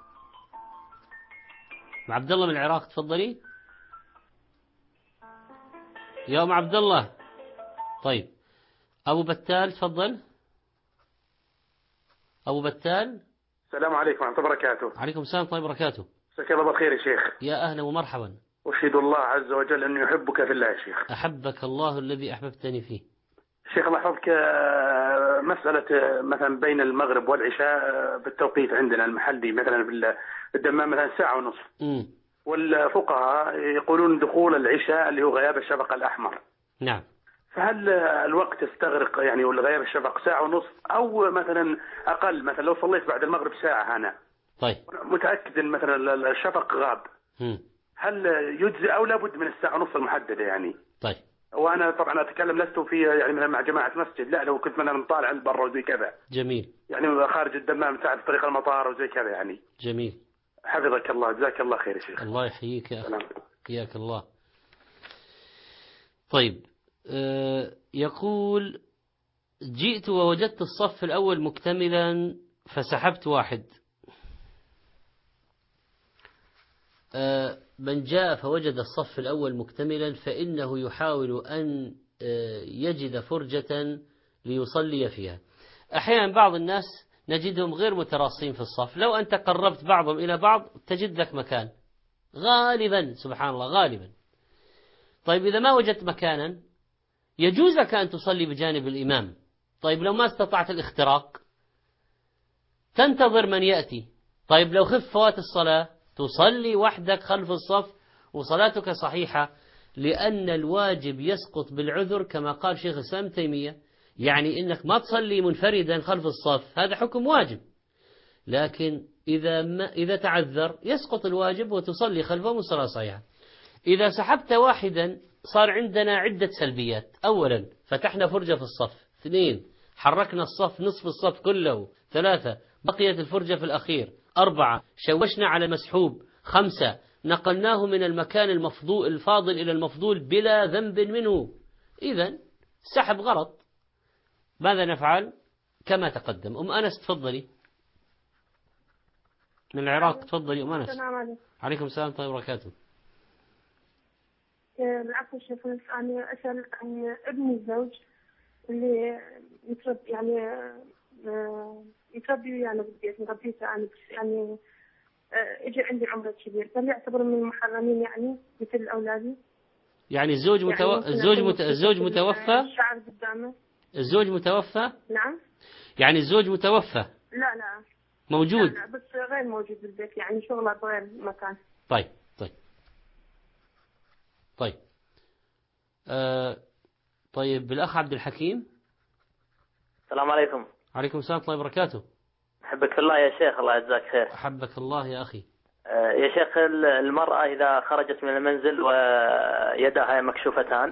B: عبد الله من العراق تفضلي يا أم عبد الله. طيب أبو بتال تفضل. أبو بتال.
E: السلام عليكم ورحمة الله وبركاته.
B: عليكم السلام ورحمة الله وبركاته.
E: مساك الله بالخير يا شيخ.
B: يا أهلا ومرحبا.
E: أشهد الله عز وجل أنه يحبك في الله يا شيخ.
B: أحبك الله الذي أحببتني فيه.
E: شيخ الله يحفظك، مسألة مثلا بين المغرب والعشاء بالتوقيت عندنا المحلي مثلا في الدمام مثلا 1.5 ساعة. والفقهاء يقولون دخول العشاء اللي هو غياب الشفق الأحمر.
B: نعم.
E: فهل الوقت يستغرق يعني ولا غياب الشفق 1.5 ساعة أو مثلا أقل؟ مثلا لو صليت بعد المغرب ساعة أنا
B: طيب
E: متأكد أن مثلا الشفق غاب، هل يجزي أو لابد من 1.5 ساعة المحددة يعني؟
B: طيب.
E: وانا طبعا اتكلم لست في يعني مثلا مع جماعه مسجد، لا لو كنت مثلا طالع برا وزي كذا.
B: جميل.
E: يعني خارج الدمام تعرف طريق المطار وزي كذا يعني.
B: جميل.
E: حفظك الله، جزاك الله خير يا شيخ.
B: الله يحييك يا اخي. حياك الله. طيب يقول جئت ووجدت الصف الأول مكتملا فسحبت واحد، من جاء فوجد الصف الأول مكتملا فإنه يحاول أن يجد فرجة ليصلي فيها. أحيانا بعض الناس نجدهم غير متراصين في الصف، لو أنت قربت بعضهم إلى بعض تجد لك مكان غالبا، سبحان الله غالبا. طيب إذا ما وجدت مكانا يجوز لك أن تصلي بجانب الإمام. طيب لو ما استطعت الاختراق تنتظر من يأتي. طيب لو خف فوات الصلاة تصلي وحدك خلف الصف وصلاتك صحيحة، لأن الواجب يسقط بالعذر كما قال شيخ الإسلام تيمية، يعني إنك ما تصلي منفردا خلف الصف هذا حكم واجب، لكن إذا تعذر يسقط الواجب وتصلي خلفه والصلاة صحيحة. إذا سحبت واحدا صار عندنا عدة سلبيات. أولا فتحنا فرجة في الصف، 2 حركنا الصف نصف الصف كله، 3 بقيت الفرجة في الأخير، 4 شوشنا على المسحوب، 5 نقلناه من المكان الفاضل إلى المفضول بلا ذنب منه. إذن سحب غلط. ماذا نفعل؟ كما تقدم. أم أنس تفضلي من العراق. تفضلي أم أنس.
P: السلام عليكم.
B: عليكم السلام ورحمة الله وبركاته.
P: العفو شيخ، أنا أسأل عن ابني الزوج اللي يتربي يعني بالبيت، مربيته أنا، بس يعني إجى عندي عمره كبير، هل يعتبر من المحرمين يعني مثل أولادي؟ يعني
B: الزوج الزوج متوفى.
P: الشعر قدامه.
B: الزوج متوفى.
P: نعم.
B: يعني الزوج متوفى؟
P: لا
B: موجود؟
P: لا بس غير موجود بالبيت، يعني شغله بغير مكان.
B: طيب طيب بالأخ عبد الحكيم.
Q: السلام عليكم.
B: عليكم السلام ورحمة الله وبركاته.
Q: أحبك في الله يا شيخ، الله يجزاك خير.
B: أحبك الله يا أخي.
Q: يا شيخ، المرأة إذا خرجت من المنزل ويدها مكشوفتان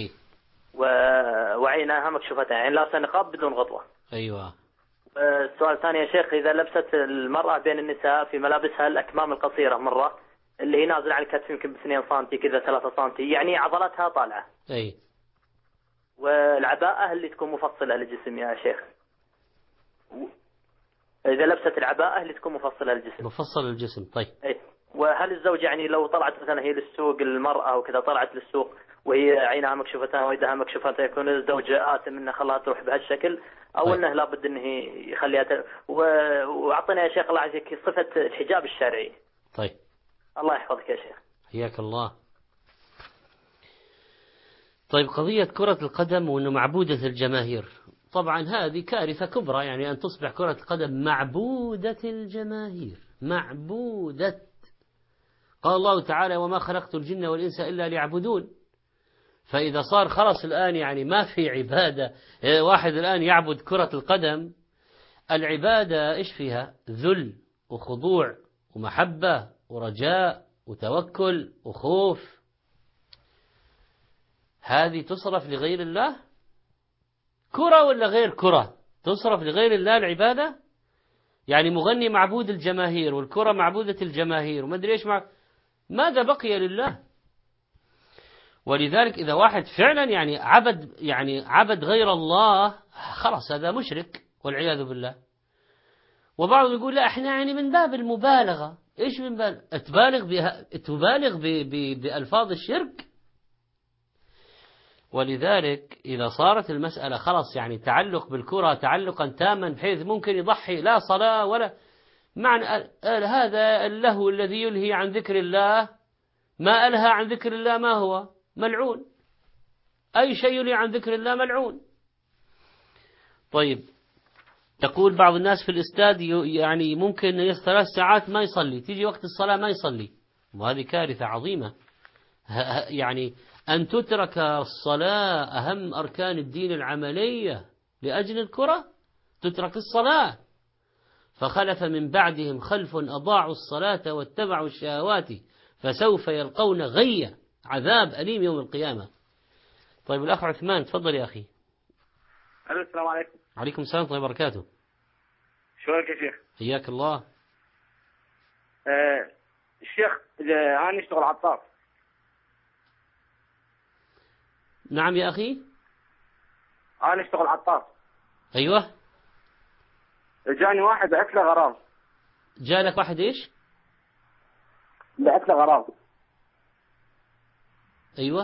Q: وعيناها مكشوفتان، يعني لابسة نقاب بدون غطوة.
B: أيوة.
Q: السؤال الثاني يا شيخ، إذا لبست المرأة بين النساء في ملابسها الأكمام القصيرة مرة اللي هي نازلة عن الكتف يمكن ب2 سنتي كذا 3 سنتي، يعني عضلاتها طالعة.
B: أي.
Q: والعباءة اللي تكون مفصلة للجسم يا شيخ، إذا لبست العباءة اللي تكون مفصلة للجسم.
B: مفصل للجسم. طيب.
Q: أي. وهل الزوج يعني لو طلعت مثلا هي للسوق، المرأة وكذا طلعت للسوق وهي عينها مكشوفتان ويدها مكشوفتان، يكون الزوج آثم انه خلاها تروح بهالشكل، او
B: طيب.
Q: انه لابد انه يخليها واعطينا يا شيخ الله يعزك صفة الحجاب الشرعي.
B: طيب.
Q: الله يحفظك يا شيخ.
B: حياك الله. طيب قضية كرة القدم وأنه معبودة الجماهير، طبعا هذه كارثة كبرى، يعني أن تصبح كرة القدم معبودة الجماهير. معبودة. قال الله تعالى: وما خلقت الجن والإنس إلا ليعبدون. فإذا صار خلص الآن يعني ما في عبادة، واحد الآن يعبد كرة القدم، العبادة إيش فيها؟ ذل وخضوع ومحبة ورجاء وتوكل وخوف. هذه تصرف لغير الله؟ كرة ولا غير كرة؟ تصرف لغير الله العبادة؟ يعني مغني معبود الجماهير والكرة معبودة الجماهير وما أدري إيش ماذا بقي لله؟ ولذلك إذا واحد فعلا يعني عبد غير الله، خلاص هذا مشرك والعياذ بالله. وبعضهم يقول لا احنا يعني من باب المبالغة. ايش من باب؟ تبالغ بألفاظ الشرك. ولذلك إذا صارت المسألة خلاص يعني تعلق بالكرة تعلقا تاما بحيث ممكن يضحي لا صلاة ولا معنى هذا اللهو الذي يلهي عن ذكر الله، ما ألهى عن ذكر الله ما هو؟ ملعون. أي شيء يلهي عن ذكر الله ملعون. طيب يقول بعض الناس في الاستاد يعني ممكن 3 ساعات ما يصلي، تيجي وقت الصلاة ما يصلي، وهذه كارثة عظيمة. يعني أن تترك الصلاة أهم أركان الدين العملية لأجل الكرة، تترك الصلاة. فخلف من بعدهم خلف أضاعوا الصلاة واتبعوا الشهوات فسوف يلقون غيا، عذاب أليم يوم القيامة. طيب الأخ عثمان تفضل يا أخي.
R: السلام عليكم.
B: عليكم السلام ورحمة الله وبركاته.
R: شلونك يا شيخ؟
B: حياك الله.
R: الشيخ أنا أشتغل عطار.
B: نعم يا أخي.
R: أنا أشتغل عطار.
B: أيوة.
R: جاني واحد بعت له غراض.
B: جالك واحد إيش؟
R: بعت له غراض.
B: أيوة.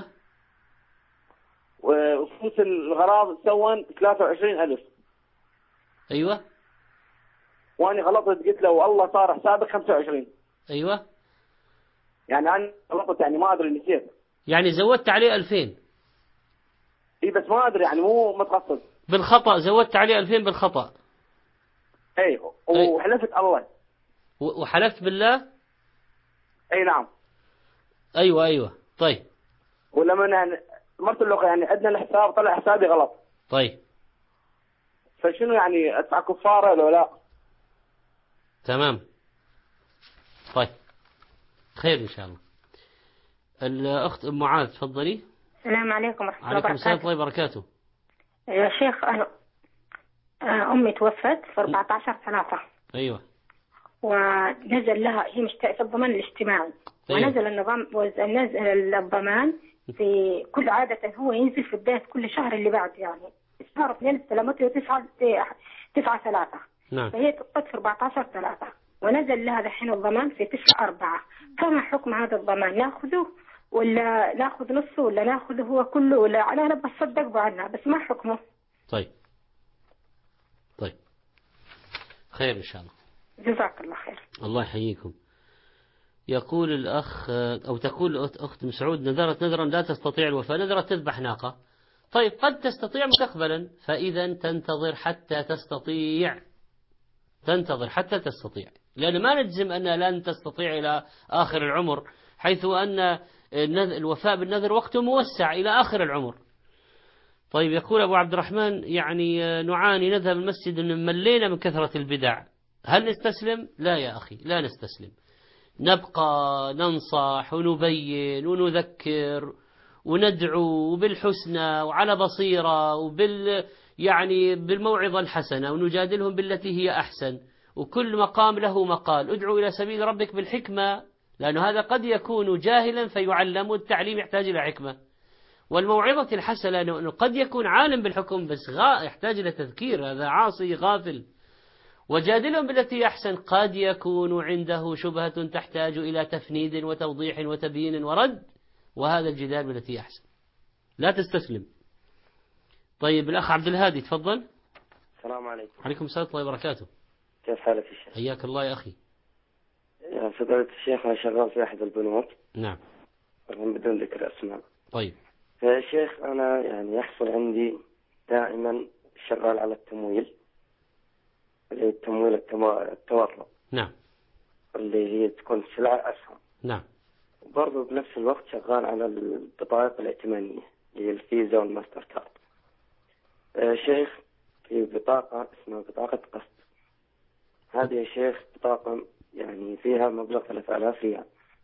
R: وفلوس الغراض تسوى 23,000.
B: أيوة.
R: وأنا غلطت قلت له والله صار حسابك 25.
B: أيوة.
R: يعني أنا غلطت، يعني ما أدري نسيت.
B: يعني زودت عليه 2000.
R: إيه بس ما أدري يعني مو متقصد.
B: بالخطأ زودت عليه 2000 بالخطأ.
R: أي وحلفت الله.
B: وحلفت بالله؟
R: أي نعم.
B: أيوة. طيب.
R: ولما يعني مرت له يعني عندنا الحساب طلع حسابي غلط.
B: طيب.
R: فشنو يعني أدفع كفارة ولا لا؟
B: تمام. طيب خير إن شاء الله. الأخت أم معاذ تفضلي.
S: السلام عليكم ورحمة الله
B: وبركاته. عليكم السلام ورحمة الله وبركاته.
S: يا شيخ أنا أمي توفت في 14/3.
B: أيوة.
S: ونزل لها هي مشتركة الضمان الاجتماعي. أيوة. ونزل الضمان في كل عادة هو ينزل في بداية كل شهر اللي بعد، يعني شهر 2 استلمته 9/3.
B: نعم.
S: فهي توفت في 14/3 ونزل لها دحين الضمان في 9/4. فما حكم هذا الضمان؟ ناخذه ولا ناخذ نصه ولا ناخذه هو كله ولا أنا بصدق بعنها بس ما حكمه؟
B: طيب خير إن شاء الله.
S: جزاك الله خير.
B: الله يحييكم. يقول الأخ أو تقول أخت مسعود نذرت نذرا لا تستطيع الوفاء، نذرت تذبح ناقة طيب قد تستطيع مستقبلا، فإذا تنتظر حتى تستطيع، لأن ما نجزم أن لن تستطيع إلى آخر العمر، حيث أن الوفاء بالنذر وقته موسع إلى آخر العمر. طيب يقول أبو عبد الرحمن يعني نعاني نذهب المسجد إن ملينا من كثرة البدع، هل نستسلم؟ لا يا أخي، لا نستسلم، نبقى ننصح ونبين ونذكر وندعو بالحسنى وعلى بصيرة يعني بالموعظة الحسنة، ونجادلهم بالتي هي أحسن، وكل مقام له مقال، ادعو إلى سبيل ربك بالحكمة، لأن هذا قد يكون جاهلا فيعلم، والتعليم يحتاج إلى حكمة، والموعظة الحسنة لأنه قد يكون عالم بالحكم بس يحتاج إلى تذكير، هذا عاصي غافل. وجادلهم بالتي أحسن قد يكون عنده شبهة تحتاج إلى تفنيد وتوضيح وتبيين ورد، وهذا الجدال بالتي أحسن، لا تستسلم. طيب الأخ عبد الهادي تفضل.
T: السلام عليكم.
B: عليكم السلام ورحمة الله وبركاته.
T: كيف حالك يا شيخ؟
B: حياك الله يا أخي.
T: يا فضيلة الشيخ أنا شغال في أحد البنوك.
B: نعم.
T: بدون ذكر أسماء.
B: طيب.
T: يا شيخ أنا يعني يحصل عندي دائما شغال على التمويل، اللي التمويل التورع.
B: نعم.
T: اللي هي تكون سلعة أسهم.
B: نعم.
T: وبرضه بنفس الوقت شغال على البطاقة الائتمانية اللي هي الفيزا والماستر كارد. شيخ في بطاقة اسمها بطاقة قسط، هذه يا شيخ بطاقة يعني فيها مبلغ 3000 ريال.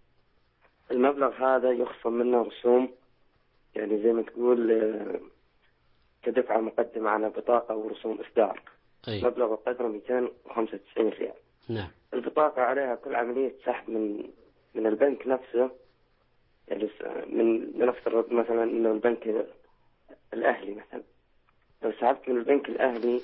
T: المبلغ هذا يخصم منه رسوم، يعني زي ما تقول كدفعة مقدمة على بطاقة ورسوم إصدار. مبلغ قدره 295 ريال.
B: نعم.
T: البطاقة عليها كل عملية سحب من البنك نفسه، يعني من نفترض مثلا إنه البنك الأهلي مثلا، لو سحبت من البنك الأهلي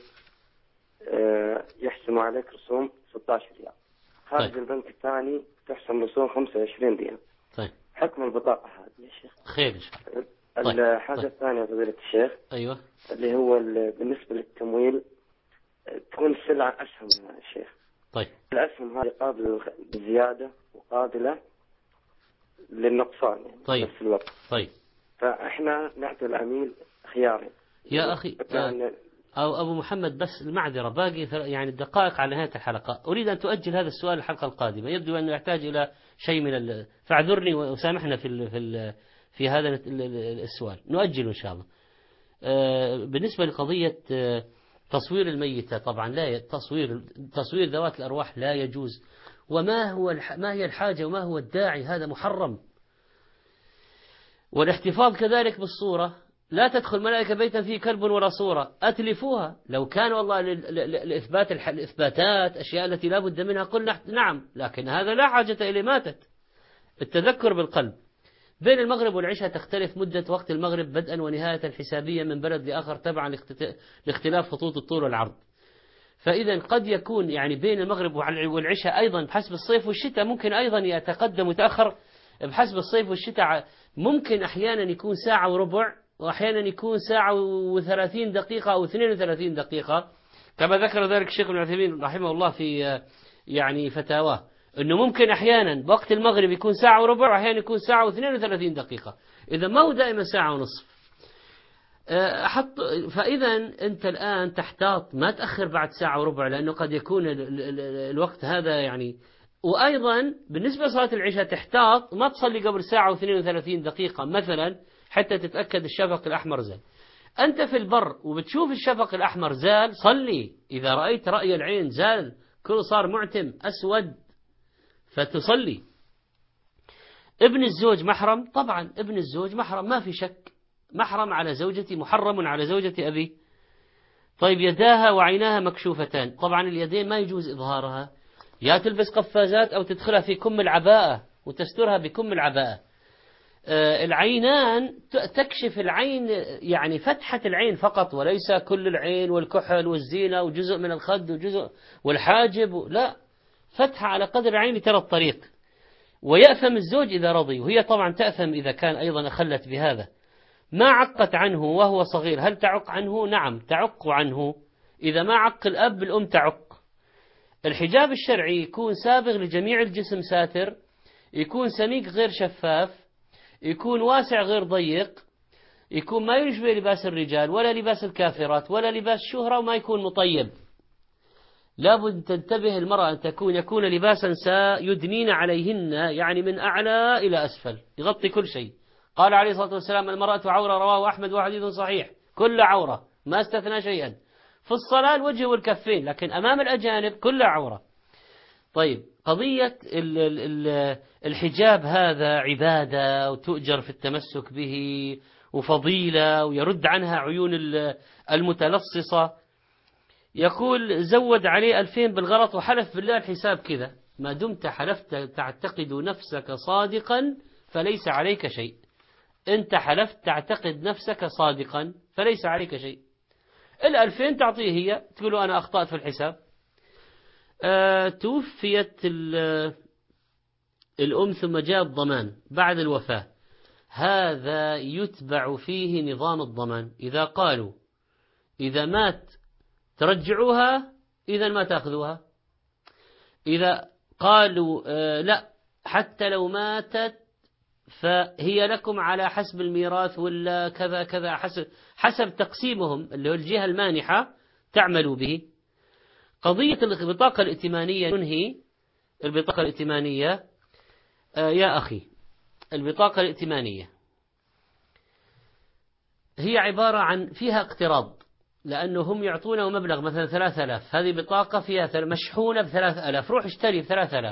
T: يحسموا عليك رسوم 16 ريال. خارج البنك الثاني تحسم رسوم 25 ريال.
B: طيب.
T: حكم البطاقة هذه يا شيخ؟
B: خير إن شاء الله.
T: الحاجة الثانية فضيلة الشيخ.
B: أيوة.
T: اللي هو بالنسبة للتمويل تكون السلعة أسهم يا شيخ.
B: طيب.
T: الأسهم هذه قابلة للزيادة وقابلة للنقصان يعني.
B: طيب.
T: في نفس الوقت.
B: طيب.
T: فإحنا نعطي العميل خيارين.
B: يا أخي أو أبو محمد، بس المعذرة باقي يعني دقائق على نهاية الحلقة، أريد أن تؤجل هذا السؤال الحلقة القادمة، يبدو أنه يحتاج إلى شيء من فاعذرني وسامحنا في هذا السؤال، نؤجل إن شاء الله. بالنسبة لقضية تصوير الميتة، طبعا لا تصوير ذوات الأرواح لا يجوز، ما هي الحاجة وما هو الداعي، هذا محرم. والاحتفاظ كذلك بالصورة، لا تدخل ملائكة بيتا فيه كلب ولا صورة، أتلفوها. لو كان والله لإثبات الإثباتات أشياء التي لا بد منها قلنا نعم، لكن هذا لا حاجة إليه، ماتت. التذكر بالقلب. بين المغرب والعشاء تختلف مدة وقت المغرب بدءا ونهاية حسابيا من بلد لآخر تبعا لاختلاف خطوط الطول والعرض. فإذا قد يكون يعني بين المغرب والعشاء أيضا بحسب الصيف والشتاء ممكن أيضا يتقدم ويتأخر بحسب الصيف والشتاء، ممكن أحيانا يكون ساعة وربع، وأحيانا يكون ساعة و30 دقيقة أو 32 دقيقة، كما ذكر ذلك الشيخ ابن عثيمين رحمه الله في يعني فتاواه، أنه ممكن أحيانا بوقت المغرب يكون ساعة وربع، وأحيانا يكون ساعة و32 دقيقة، إذا ما هو دائما ساعة ونصف. فإذا أنت الآن تحتاط، ما تأخر بعد ساعة وربع، لأنه قد يكون الوقت هذا يعني. وأيضا بالنسبة لصلاة العشاء تحتاط، ما تصلي قبل ساعة و32 دقيقة مثلا حتى تتأكد الشفق الأحمر زال. أنت في البر وبتشوف الشفق الأحمر زال، صلي. إذا رأيت رأي العين زال، كله صار معتم أسود، فتصلي. ابن الزوج محرم، طبعا ابن الزوج محرم ما في شك، محرم على زوجتي، محرم على زوجة أبي. طيب يداها وعيناها مكشوفتان، طبعا اليدين ما يجوز إظهارها، يا تلبس قفازات أو تدخلها في كم العباءة وتسترها بكم العباءة. العينان تكشف العين يعني فتحة العين فقط، وليس كل العين والكحل والزينة وجزء من الخد وجزء والحاجب، لا، فتحة على قدر العين ترى الطريق. ويأثم الزوج إذا رضي، وهي طبعا تأثم إذا كان أيضا أخلت بهذا. ما عقت عنه وهو صغير، هل تعق عنه؟ نعم تعق عنه. إذا ما عق الأب الأم تعق. الحجاب الشرعي يكون سابغ لجميع الجسم ساتر، يكون سميك غير شفاف، يكون واسع غير ضيق، يكون ما يشبه لباس الرجال ولا لباس الكافرات ولا لباس شهرة، وما يكون مطيب. لابد تنتبه المرأة أن يكون لباسا سيدنين عليهن، يعني من أعلى إلى أسفل، يغطي كل شيء. قال عليه الصلاة والسلام: المرأة عورة، رواه أحمد وحديث صحيح، كل عورة ما استثنى شيئا. في الصلاة الوجه والكفين، لكن أمام الأجانب كل عورة. طيب، قضية الحجاب هذا عبادة وتؤجر في التمسك به وفضيلة، ويرد عنها عيون المتلصصة. يقول: زود عليه 2000 بالغلط وحلف بالله الحساب كذا. ما دمت حلفت تعتقد نفسك صادقا فليس عليك شيء. أنت حلفت تعتقد نفسك صادقا فليس عليك شيء. 2000 تعطيه هي، تقول أنا أخطأت في الحساب. توفيت الأم ثم جاء الضمان بعد الوفاة، هذا يتبع فيه نظام الضمان. إذا قالوا إذا مات ترجعوها، إذا ما تأخذوها. إذا قالوا لا، حتى لو ماتت فهي لكم على حسب الميراث ولا كذا كذا، حسب تقسيمهم اللي هو الجهة المانحة تعمل به. قضية البطاقة الائتمانية، ننهي البطاقة الائتمانية. يا أخي، البطاقة الائتمانية هي عبارة عن فيها اقتراض، لأنه هم يعطونه مبلغ مثلا 3000، هذه بطاقة فيها مشحونة ب3000، روح اشتري ب3000،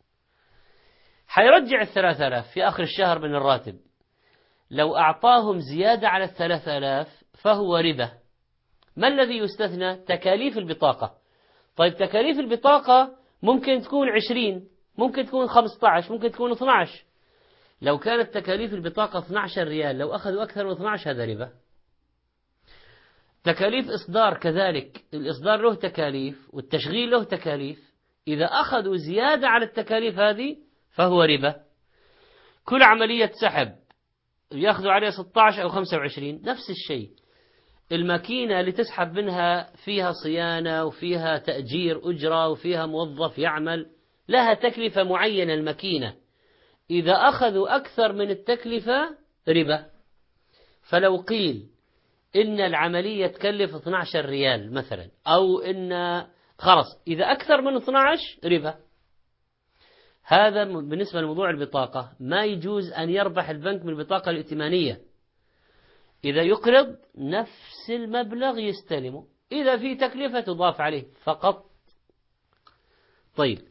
B: حيرجع 3000 في آخر الشهر من الراتب. لو أعطاهم زيادة على 3000 فهو ربا. ما الذي يستثنى؟ تكاليف البطاقة. طيب، تكاليف البطاقة ممكن تكون 20، ممكن تكون 15، ممكن تكون 12. لو كانت تكاليف البطاقة 12 ريال، لو أخذوا أكثر من 12 هذا ربا. تكاليف إصدار كذلك، الإصدار له تكاليف والتشغيل له تكاليف، إذا أخذوا زيادة على التكاليف هذه فهو ربا. كل عملية سحب يأخذوا عليها 16 أو 25 نفس الشيء. الماكينة اللي تسحب منها فيها صيانة وفيها تأجير أجرة وفيها موظف يعمل، لها تكلفة معينة الماكينة، إذا أخذوا أكثر من التكلفة ربا. فلو قيل إن العملية تكلف 12 ريال مثلا، أو إن خلاص إذا أكثر من 12 ربا. هذا بالنسبة لموضوع البطاقة. ما يجوز أن يربح البنك من البطاقة الائتمانية. إذا يقرض نفس المبلغ يستلمه، إذا في تكلفة تضاف عليه فقط. طيب،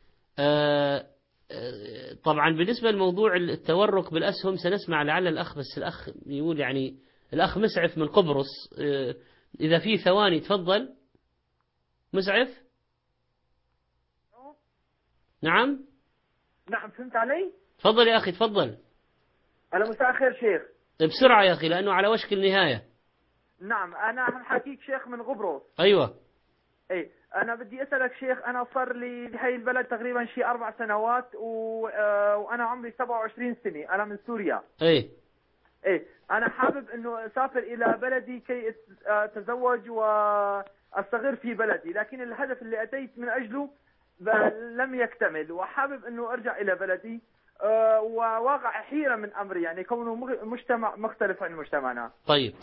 B: طبعا بالنسبة لموضوع التورق بالأسهم سنسمع لعل الأخ، بس الأخ يقول يعني الأخ مسعف من قبرص، إذا في ثواني تفضل. مسعف؟
U: نعم فهمت علي؟
B: تفضل يا أخي تفضل.
U: أهلا، مساء الخير شيخ.
B: بسرعة يا أخي لأنه على وشك النهاية.
U: نعم، أنا حكيك شيخ من قبرص.
B: أيوة.
U: أي، أنا بدي أسألك شيخ، أنا صار لي بهاي البلد تقريبا شيء 4 سنوات وأنا عمري 27 سنة، أنا من سوريا.
B: أي
U: أنا حابب إنه أسافر إلى بلدي كي أتزوج وأستقر في بلدي، لكن الهدف اللي أتيت من أجله لم يكتمل، وحابب إنه أرجع إلى بلدي، وواقع حيرة من أمري، يعني كونه مجتمع مختلف عن مجتمعنا.
B: طيب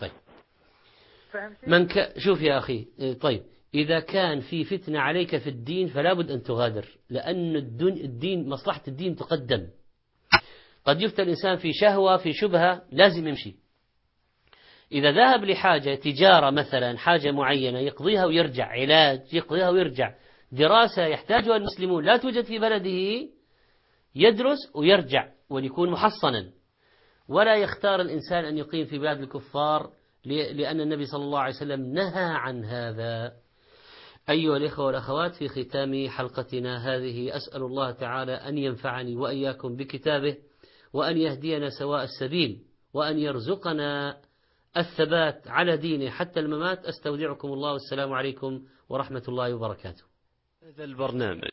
B: شوف يا أخي، طيب إذا كان في فتنة عليك في الدين فلا بد أن تغادر، لأن الدين مصلحة الدين تقدم. قد يفتى الإنسان في شهوة في شبهة لازم يمشي. إذا ذهب لحاجة تجارة مثلا، حاجة معينة يقضيها ويرجع، علاج يقضيها ويرجع، دراسة يحتاجها المسلمون لا توجد في بلده، يدرس ويرجع وليكون محصنا. ولا يختار الإنسان أن يقيم في بلاد الكفار، لأن النبي صلى الله عليه وسلم نهى عن هذا. أيها الإخوة والأخوات، في ختام حلقتنا هذه أسأل الله تعالى أن ينفعني وإياكم بكتابه، وأن يهدينا سواء السبيل، وأن يرزقنا الثبات على دينه حتى الممات. أستودعكم الله، والسلام عليكم ورحمة الله وبركاته.
O: هذا البرنامج